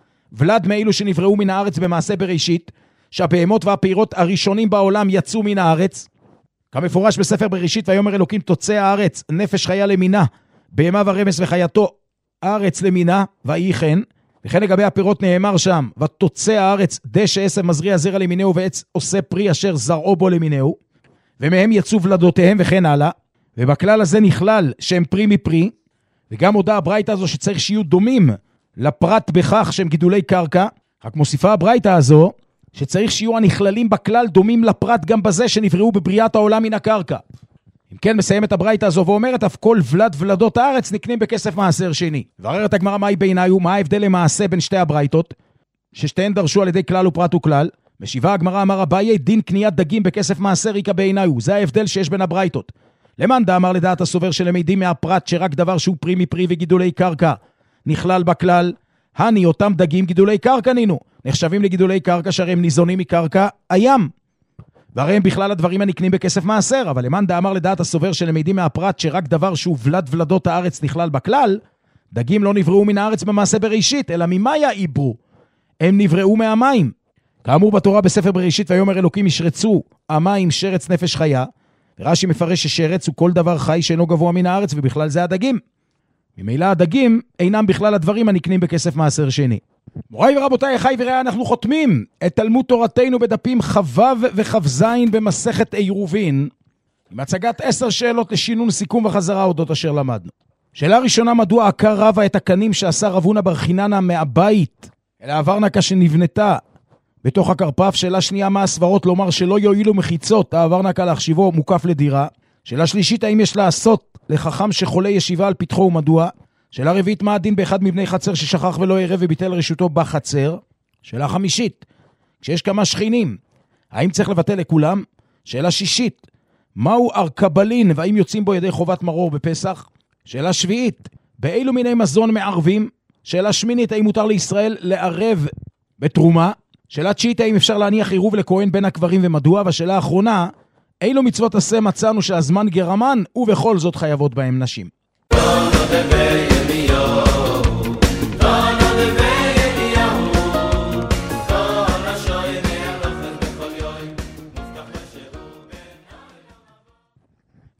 ולד מאלו שנבראו מן הארץ במעשה בראשית, שהבהמות והפירות הראשונים בעולם יצאו מן הארץ, כמפורש בספר בראשית, ויאמר אלוקים תוצא הארץ נפש חיה למינה, בהמה ורמס וחייתו הארץ למינה, ויהי כן. וכן לגבי הפירות נאמר שם, ותוצא הארץ דשא עשב מזריע זרע למינהו ועץ עושה פרי אשר זרעו בו למינהו, ומהם יצאו ולדותיהם וכן הלאה. ובכלל הזה נכלל שהם פרי מפרי, וגם הודעה הברייתא הזו שצריך שיהיו דומים לפרט בכך שהם גידולי קרקע, רק מוסיפה הברייתא הזו שצריך שיהיו הנכללים בכלל דומים לפרט גם בזה שנבראו בבריאת העולם מן הקרקע. אם כן, מסיים את הברייתא הזו ואומרת, אף כל ולד ולדות הארץ נקנים בכסף מעשר שני. ועררת הגמרא מהי בעיניי ומה ההבדל למעשה בין שתי הברייתות, ששתיהן דרשו על ידי כלל ופרט וכלל. משיבה הגמרא אמר אביי, דין קניית דגים בכסף מעשר איכא בעיניי, זה ההבדל שיש בין הברייתות. למאן דאמר לדעת הסובר שלמדים מהפרט שרק דבר שהוא פרי מפרי וגידולי קרקע נכלל בכלל, הני אותם דגים גידולי קרקע נינו, נחשבים לגידולי קרקע שהרי הם ניזונים מקרקע הים. והרי הם בכלל הדברים הנקנים בכסף מעשר, אבל למאן דאמר לדעת הסובר שלמדים מהפרט שרק דבר שהוא ולד ולדות הארץ נכלל בכלל, דגים לא נבראו מן הארץ במעשה בראשית, אלא ממה יעברו? הם נבראו מהמים. כאמור בתורה בספר בראשית, ויאמר אלוקים ישרצו המים שרץ נפש חיה, ורש"י מפרש ששרץ הוא כל דבר חי שאינו גבוה מן הארץ, ובכלל זה הדגים. ממילא הדגים אינם בכלל הדברים הנקנים בכסף מעשר שני. מוריי ורבותיי, אחי ורעי, אנחנו חותמים את תלמוד תורתנו בדפים חו' וחז במסכת עירובין, עם הצגת עשר שאלות לשינון סיכום וחזרה אודות אשר למדנו. שאלה ראשונה, מדוע עקר רבא את הקנים שעשה רב הונא בר חיננה מהבית אל האברנקה שנבנתה בתוך הקרפף? שאלה שנייה, מה הסברות לומר שלא יועילו מחיצות האברנקה להחשיבו מוקף לדירה? שאלה שלישית, האם יש לעשות לחכם שחולה ישיבה על פתחו ומדוע? שאלה רביעית, מה הדין באחד מבני חצר ששכח ולא ערב וביטל רשותו בחצר? שאלה חמישית, כשיש כמה שכנים, האם צריך לבטל לכולם? שאלה שישית, מהו ארכבלין והאם יוצאים בו ידי חובת מרור בפסח? שאלה שביעית, באילו מיני מזון מערבים? שאלה שמינית, האם מותר לישראל לערב בתרומה? שאלה תשיעית, האם אפשר להניח עירוב לכהן בין הקברים ומדוע? והשאלה האחרונה, אילו מצוות עשה מצאנו שהזמן גרמן ובכל זאת חייבות בהם נשים?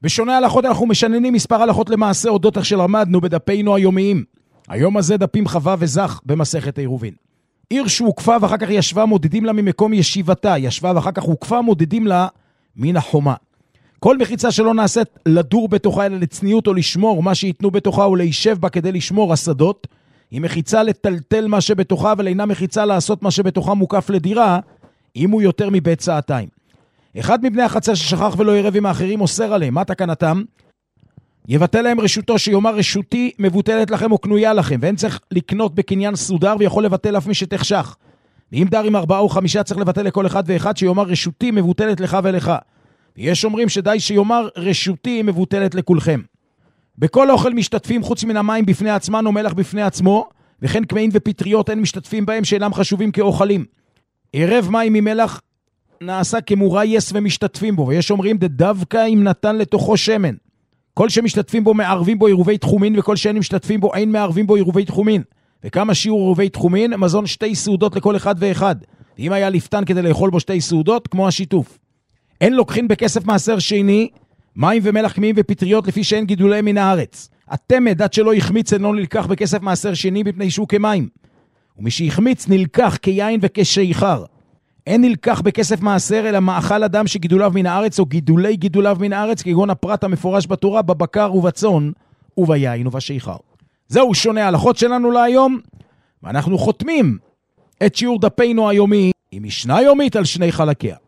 בשונה הלכות אנחנו משננים מספר הלכות למעשה אודות איך שלמדנו בדפינו היומיים. היום הזה דפים חווה וזך במסכת עירובין. עיר שהוקפה ואחר כך ישבה מודדים לה ממקום ישיבתה, ישבה ואחר כך הוקפה מודדים לה מן החומה. כל מחיצה שלא נעשית לדור בתוכה אלא לצניות או לשמור מה שיתנו בתוכה או להישב בה כדי לשמור השדות, היא מחיצה לטלטל מה שבתוכה אבל אינה מחיצה לעשות מה שבתוכה מוקף לדירה, אם הוא יותר מבית סעתיים. אחד מבני החצר ששכח ולא ירב עם האחרים אוסר עליהם, מה תקנתם? יבטל להם רשותו שיאמר רשותי מבוטלת לכם או קנויה לכם, ואין צריך לקנות בקניין סודר ויכול לבטל אף מי שתחשך. ואם דר עם ארבעה או חמישה צריך לבטל לכל אחד ואחד שיאמר רשותי מבוטלת לך ולך. ויש אומרים שדי שיאמר רשותי מבוטלת לכולכם. בכל אוכל משתתפים חוץ מן המים בפני עצמן או מלח בפני עצמו, וכן קמעין ופטריות אין משתתפים בהם שאינם חשובים כאוכלים. ערב מים ממלח נעשה כמורייס ומשתתפים בו, ויש אומרים דווקא אם נתן לתוכו שמן. כל שמשתתפים בו מערבים בו עירובי תחומין, וכל שאין משתתפים בו אין מערבים בו עירובי תחומין. וכמה שיעור עירובי תחומין? מזון שתי סעודות לכל אחד ואחד. ואם היה לפתן כדי לאכול בו שתי סעודות, כמו השיתוף. אין לוקחין בכסף מעשר שני, מים ומלח קמיים ופטריות לפי שאין גידולי מן הארץ. התמד עד שלא יחמיץ אינו נלקח בכסף מעשר שני בפני שהוא כמים. ומי שיחמיץ נלקח כיין וכשייחר. אין נלקח בכסף מעשר אלא מאכל אדם שגידוליו מן הארץ או גידולי גידוליו מן הארץ כגון הפרט המפורש בתורה בבקר ובצאן וביין ובשייחר. זהו שונה ההלכות שלנו להיום, ואנחנו חותמים את שיעור דפינו היומי עם משנה יומית על שני חלקיה.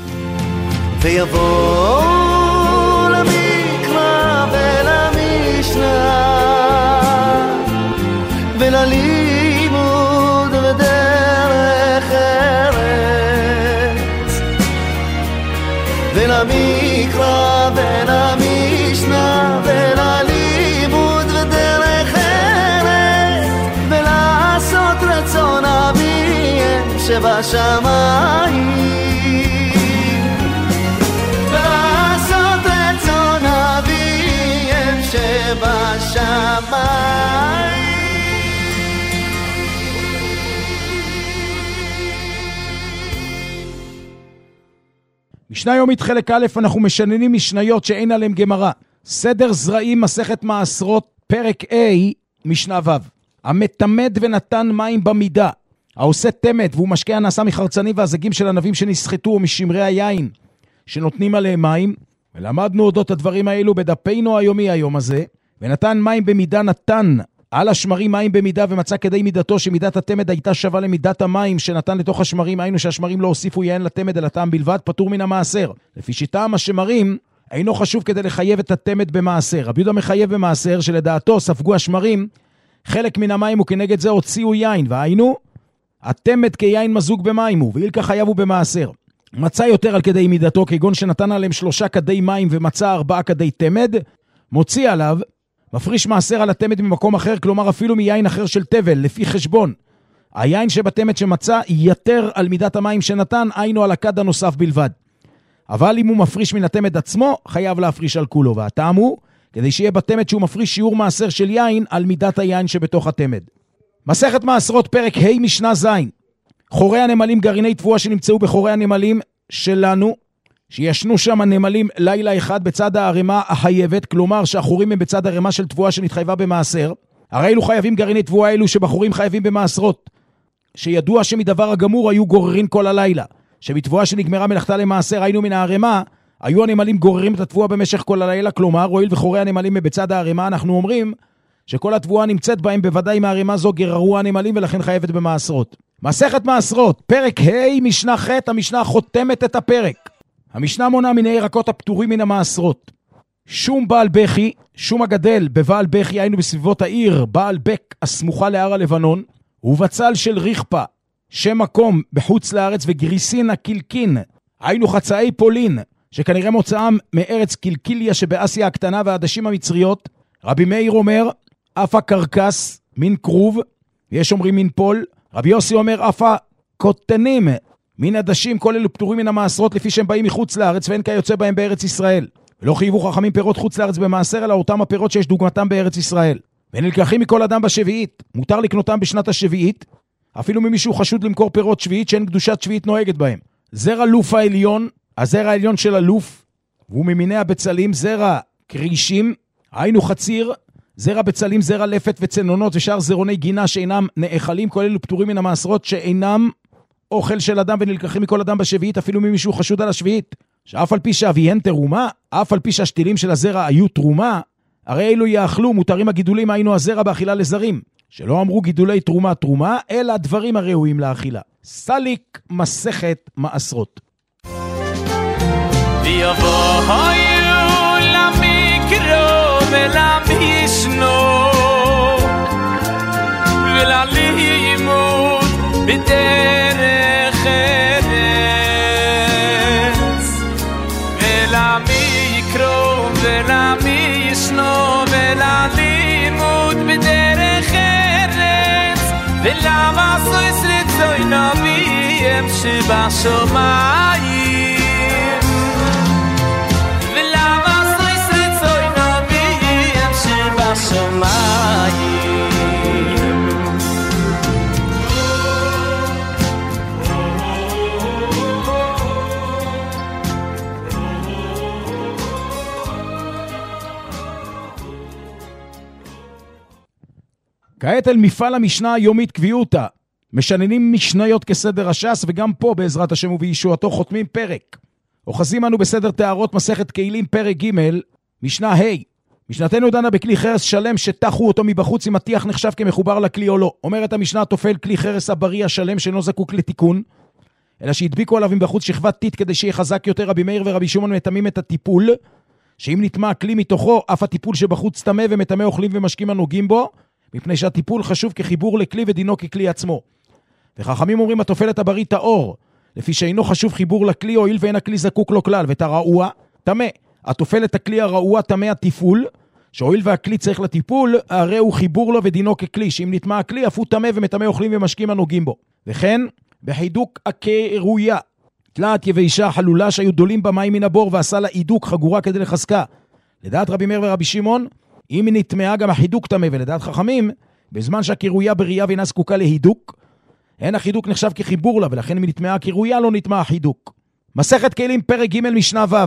ויבוא למקרא ולמשנה וללימוד ודרך ארץ ולמקרא ולמשנה וללימוד ודרך ארץ ולעשות רצון אביהם שבשמיים שבשמיים. משנה יומית חלק א', אנחנו משננים משניות שאין עליהם גמרא. סדר זרעים מסכת מעשרות פרק A משנה ו'. המתמד ונתן מים במידה, העושה תמת והוא משקע נעשה מחרצנים והזגים של ענבים שנסחטו או משמרי היין שנותנים עליהם מים, ולמדנו אודות הדברים האלו בדפינו היומי היום הזה. ונתן מים במידה נתן על השמרים מים במידה ומצא כדי מידתו שמידת התמד הייתה שווה למידת המים שנתן לתוך השמרים, היינו שהשמרים לא הוסיפו יין לתמד אלא טעם בלבד, פטור מן המעשר. לפי שטעם השמרים אינו חשוב כדי לחייב את התמד במעשר. רבי יהודה מחייב במעשר שלדעתו ספגו השמרים חלק מן המים וכנגד זה הוציאו יין, והיינו התמד כיין מזוג במים הוא, ואילכה חייב הוא במעשר. מצא יותר על כדי מידתו כגון שנתן עליהם שלושה כדי מים ומצא ארבעה כדי תמד, מוציא עליו מפריש מעשר על התמד ממקום אחר, כלומר אפילו מיין אחר של תבל, לפי חשבון. היין שבתמד שמצא יתר על מידת המים שנתן, היינו על הכד הנוסף בלבד. אבל אם הוא מפריש מן התמד עצמו, חייב להפריש על כולו, והטעם הוא, כדי שיהיה בתמד שהוא מפריש שיעור מעשר של יין על מידת היין שבתוך התמד. מסכת מעשרות פרק ה' משנה ז'. חורי הנמלים גרעיני תבואה שנמצאו בחורי הנמלים שלנו, שישנו שם הנמלים לילה אחד בצד הערימה החייבת, כלומר שהחורים הם בצד הערימה של תבואה שנתחייבה במעשר. הרי אלו חייבים גרעיני תבואה אלו שבחורים חייבים במעשרות, שידוע שמדבר הגמור היו גוררים כל הלילה, שבתבואה שנגמרה מלאכתה למעשר היינו מן הערימה, היו הנמלים גוררים את התבואה במשך כל הלילה, כלומר הואיל וחורי הנמלים הם בצד הערימה, אנחנו אומרים שכל התבואה נמצאת בהם בוודאי מהערימה זו גררו הנמלים ולכן חייבת במעשרות. מסכת מעשרות פרק ה' משנה ח', המשנה חותמת את הפרק. המשנה מונה מיני ירקות הפטורים מן המעשרות. שום בעל בכי, שום הגדל בבעל בכי, היינו בסביבות העיר, בעל בק הסמוכה להר הלבנון, ובצל של ריחפה, שם מקום בחוץ לארץ, וגריסין הקילקין, היינו חצאי פולין, שכנראה מוצאם מארץ קילקיליה שבאסיה הקטנה והעדשים המצריות. רבי מאיר אומר, אפה קרקס, מין קרוב, יש אומרים מין פול. רבי יוסי אומר, אפה קוטנים, מין עדשים, כל אלו פטורים מן המעשרות לפי שהם באים מחוץ לארץ ואין כיוצא בהם בארץ ישראל. ולא חייבו חכמים פירות חוץ לארץ במעשר, אלא אותם הפירות שיש דוגמתם בארץ ישראל. ונלקחים מכל אדם בשביעית, מותר לקנותם בשנת השביעית, אפילו ממישהו חשוד למכור פירות שביעית שאין קדושת שביעית נוהגת בהם. זרע לוף העליון, הזרע העליון של הלוף, והוא ממיני הבצלים זרע קרישים, היינו חציר, זרע בצלים, זרע לפת וצנונות ושאר זרוני גינה שאינם נאכלים, כל אלו פטורים מן המעשרות שאינם אוכל של אדם ונלקחים מכל אדם בשביעית, אפילו ממישהו חשוד על השביעית, שאף על פי שאביהן תרומה, אף על פי שהשתילים של הזרע היו תרומה, הרי אלו יאכלו, מותרים הגידולים, היינו הזרע באכילה לזרים, שלא אמרו גידולי תרומה תרומה, אלא הדברים הראויים לאכילה. סליק מסכת מעשרות. ויבואו למקרו ולמשנו וללימוד בדרך ארץ ולמקרו ולמשנו וללימוד בדרך ארץ ולמסויס רצוי נביאים שבשמיים כעת אל מפעל המשנה היומית קביעותה, משננים משניות כסדר הש"ס, וגם פה בעזרת השם ובישועתו חותמים פרק. אוחזים אנו בסדר תארות מסכת כלים פרק ג' משנה ה'. משנתנו דנה בכלי חרס שלם שתחו אותו מבחוץ אם הטיח נחשב כמחובר לכלי או לא. אומרת המשנה, תופל כלי חרס הבריא השלם שאינו זקוק לתיקון, אלא שהדביקו עליו מבחוץ שכבת טיט כדי שיהיה חזק יותר. רבי מאיר ורבי שמעון מתמים את הטיפול, שאם נטמע כלי מתוכו, אף הטיפול שבחוץ טמא ומטמא אוכלים ומשקים הנוגעים בו, מפני שהטיפול חשוב כחיבור לכלי ודינו ככלי עצמו. וחכמים אומרים, התופל את הבריא טהור, לפי שאינו חשוב חיבור לכלי, הואיל ואין הכלי זקוק לו כלל, ואת הרעוע טמא. התופל את הכלי הרעוע טמא הטיפול, שהואיל והכלי צריך לטיפול, הרי הוא חיבור לו ודינו ככלי, שאם נטמע הכלי, אף הוא טמא ומטמא אוכלים ומשקים הנוגעים בו. וכן, בחידוק הקרויה, תלת יבשה חלולה שהיו דולים במים מן הבור, ועשה לה עידוק חגורה כדי לחזקה. לדעת רבי מאיר ורבי שמעון, אם היא נטמעה גם החידוק טמא, ולדעת חכמים, בזמן שהקרויה בריאה ואינה זקוקה להידוק, אין החידוק נחשב כחיבור לה, ולכן אם היא נטמעה הקרויה לא נטמע החידוק. מסכת כלים פרק ג' משנה ו'.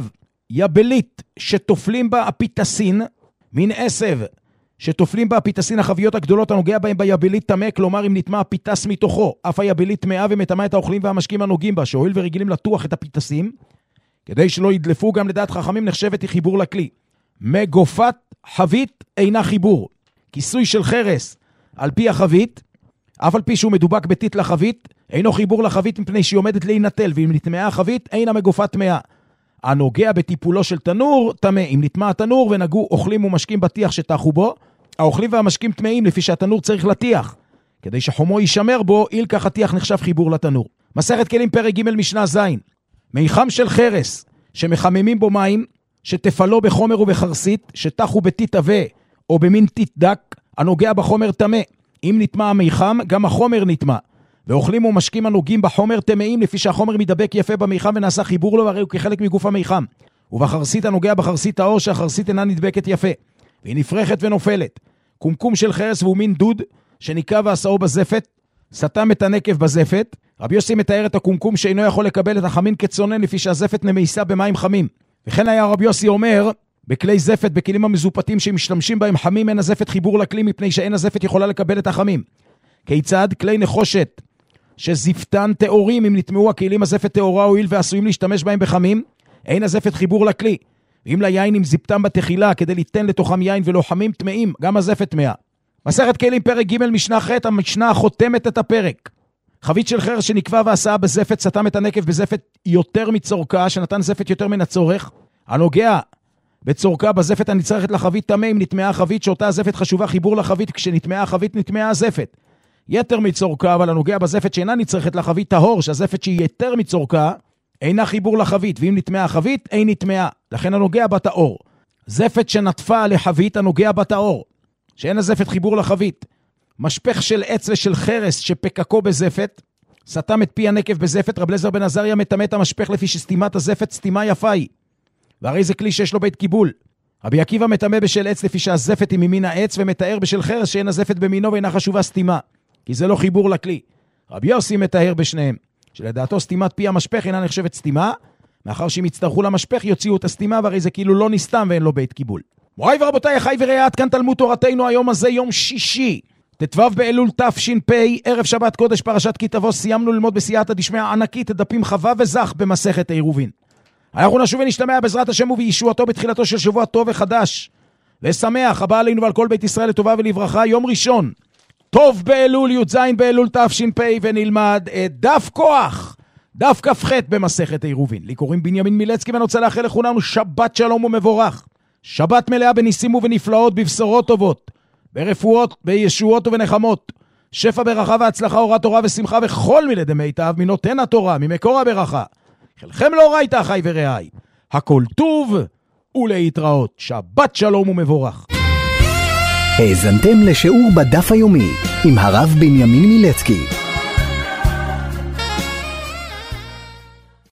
יבלית שתופלים בה הפיתסין, מין עשב שתופלים בה הפיתסין החביות הגדולות הנוגע בהם ביבלית טמא, כלומר אם נטמע הפיתס מתוכו, אף היבלית טמאה ומטמאה את האוכלים והמשקים הנוגעים בה, שהואיל ורגילים לטוח את הפיתסים, כדי שלא ידלפו, גם לדעת חכמים נחשבת היא חיבור לכלי. מגופת חבית אינה חיבור. כיסוי של חרס על פי החבית, אף על פי שהוא מדובק בטיט לחבית, אינו חיבור לחבית מפני שהיא עומדת להינטל, ואם נטמעה החבית אינה מגופת טמאה. הנוגע בטיפולו של תנור טמא. אם נטמע התנור ונגעו אוכלים ומשקים בטיח שטחו בו, האוכלים והמשקים טמאים לפי שהתנור צריך לטיח, כדי שחומו יישמר בו, איל כך הטיח נחשב חיבור לתנור. מסכת כלים פרק ג' משנה ז'. מיחם של חרס שמחממים בו מים, שתפלו בחומר ובחרסית, שטחו בטיט עבה או במין טיט דק, הנוגע בחומר טמא. אם נטמע המיחם, גם החומר נטמע. ואוכלים ומשקים הנוגעים בחומר טמאים, לפי שהחומר מדבק יפה במיחם ונעשה חיבור לו, והרי הוא כחלק מגוף המיחם. ובחרסית הנוגע בחרסית האור, שהחרסית אינה נדבקת יפה, והיא נפרחת ונופלת. קומקום של חרס והוא מין דוד, שניקה ועשאו בזפת, סתם את הנקב בזפת. רבי יוסי מתאר את הקומקום שאינו יכול לקבל את החמין כצונן, לפי שהזפת נמייסה במים חמים. וכן היה רבי יוסי אומר, בכלי זפת, בכלים המזופתים שמשתמשים בהם חמים, אין הזפת חיבור לכלי, מפני שאין הזפת יכולה לקבל את החמים. כיצד? כלי נחושת שזפתן תאורים, אם נטמעו הכלים הזפת תאורה הועיל ועשויים להשתמש בהם בחמים, אין הזפת חיבור לכלי. ואם ליין אם זפתם בתחילה כדי ליתן לתוכם יין ולא חמים טמאים, גם הזפת טמאה. מסכת כלים פרק ג' משנה ח'. המשנה חותמת את הפרק. חבית של חרס שנקבע ועשה בזפת, סתם את הנקב בזפת יותר מצורכה, שנתן זפת יותר מן הצורך, הנוגע בצורכה בזפת הנצרכת לחבית טמא, אם נטמעה החבית שאותה הזפת חשובה חיבור לחבית, כשנטמעה החבית נטמעה הזפת יתר מצורכה, אבל הנוגע בזפת שאינה נצרכת לחבית טהור, שהזפת שהיא יתר מצורכה אינה חיבור לחבית, ואם נטמעה החבית אין נטמעה, לכן הנוגע בטהור. זפת שנטפה לחבית, הנוגע בטהור, שאין הזפת חיבור לחבית. משפך של עץ ושל חרס שפקקו בזפת, סתם את פי הנקב בזפת. רב אליעזר בן עזריה מטמא את המשפך לפי שסתימת הזפת סתימה יפה היא, והרי זה כלי שיש לו בית קיבול. רבי עקיבא מטמא בשל עץ לפי שהזפת היא ממין העץ, ומתאר בשל חרס שאין הזפת במינו ואינה חשובה סתימה, כי זה לא חיבור לכלי. רבי יוסי מתאר בשניהם, שלדעתו סתימת פי המשפך אינה נחשבת סתימה, מאחר שהם יצטרכו למשפך יוציאו את הסתימה, והרי זה כאילו לא נסתם ואין לו בית קיבול. מוריי ורבותיי, אחי ורעי, עד כאן תלמוד תורתנו. היום הזה יום שישי, ט"ו באלול תש"פ, ערב שבת קודש, פרשת כי תבוא. סיימנו ללמוד בסייעתא דשמיא ענקית את דפים חווה וזך במסכת העירובין. אנחנו נשוב ונשתמע בעזרת השם ובישועתו בתחילתו של שבוע טוב וחדש ושמח, הבא עלינו ועל כל בית ישראל לטובה ולברכה. יום ראשון, טוב באלול, י"ז באלול תש"פ, ונלמד את דף כוח, דף כ"ח במסכת העירובין. לי קוראים בנימין מילצקי, ואני רוצה לאחל לכולנו שבת שלום ומבורך, שבת מלאה בניסים ובנפלאות, בבשורות טובות, ברפואות, בישועות ובנחמות, שפע ברכה והצלחה, אורת תורה ושמחה וכל מיני דמיטב מנותן התורה, ממקור הברכה. חלכם לא ראית, אחי ורעי, הכל טוב ולהתראות. שבת שלום ומבורך. האזנתם לשיעור בדף היומי עם הרב בנימין מילצקי.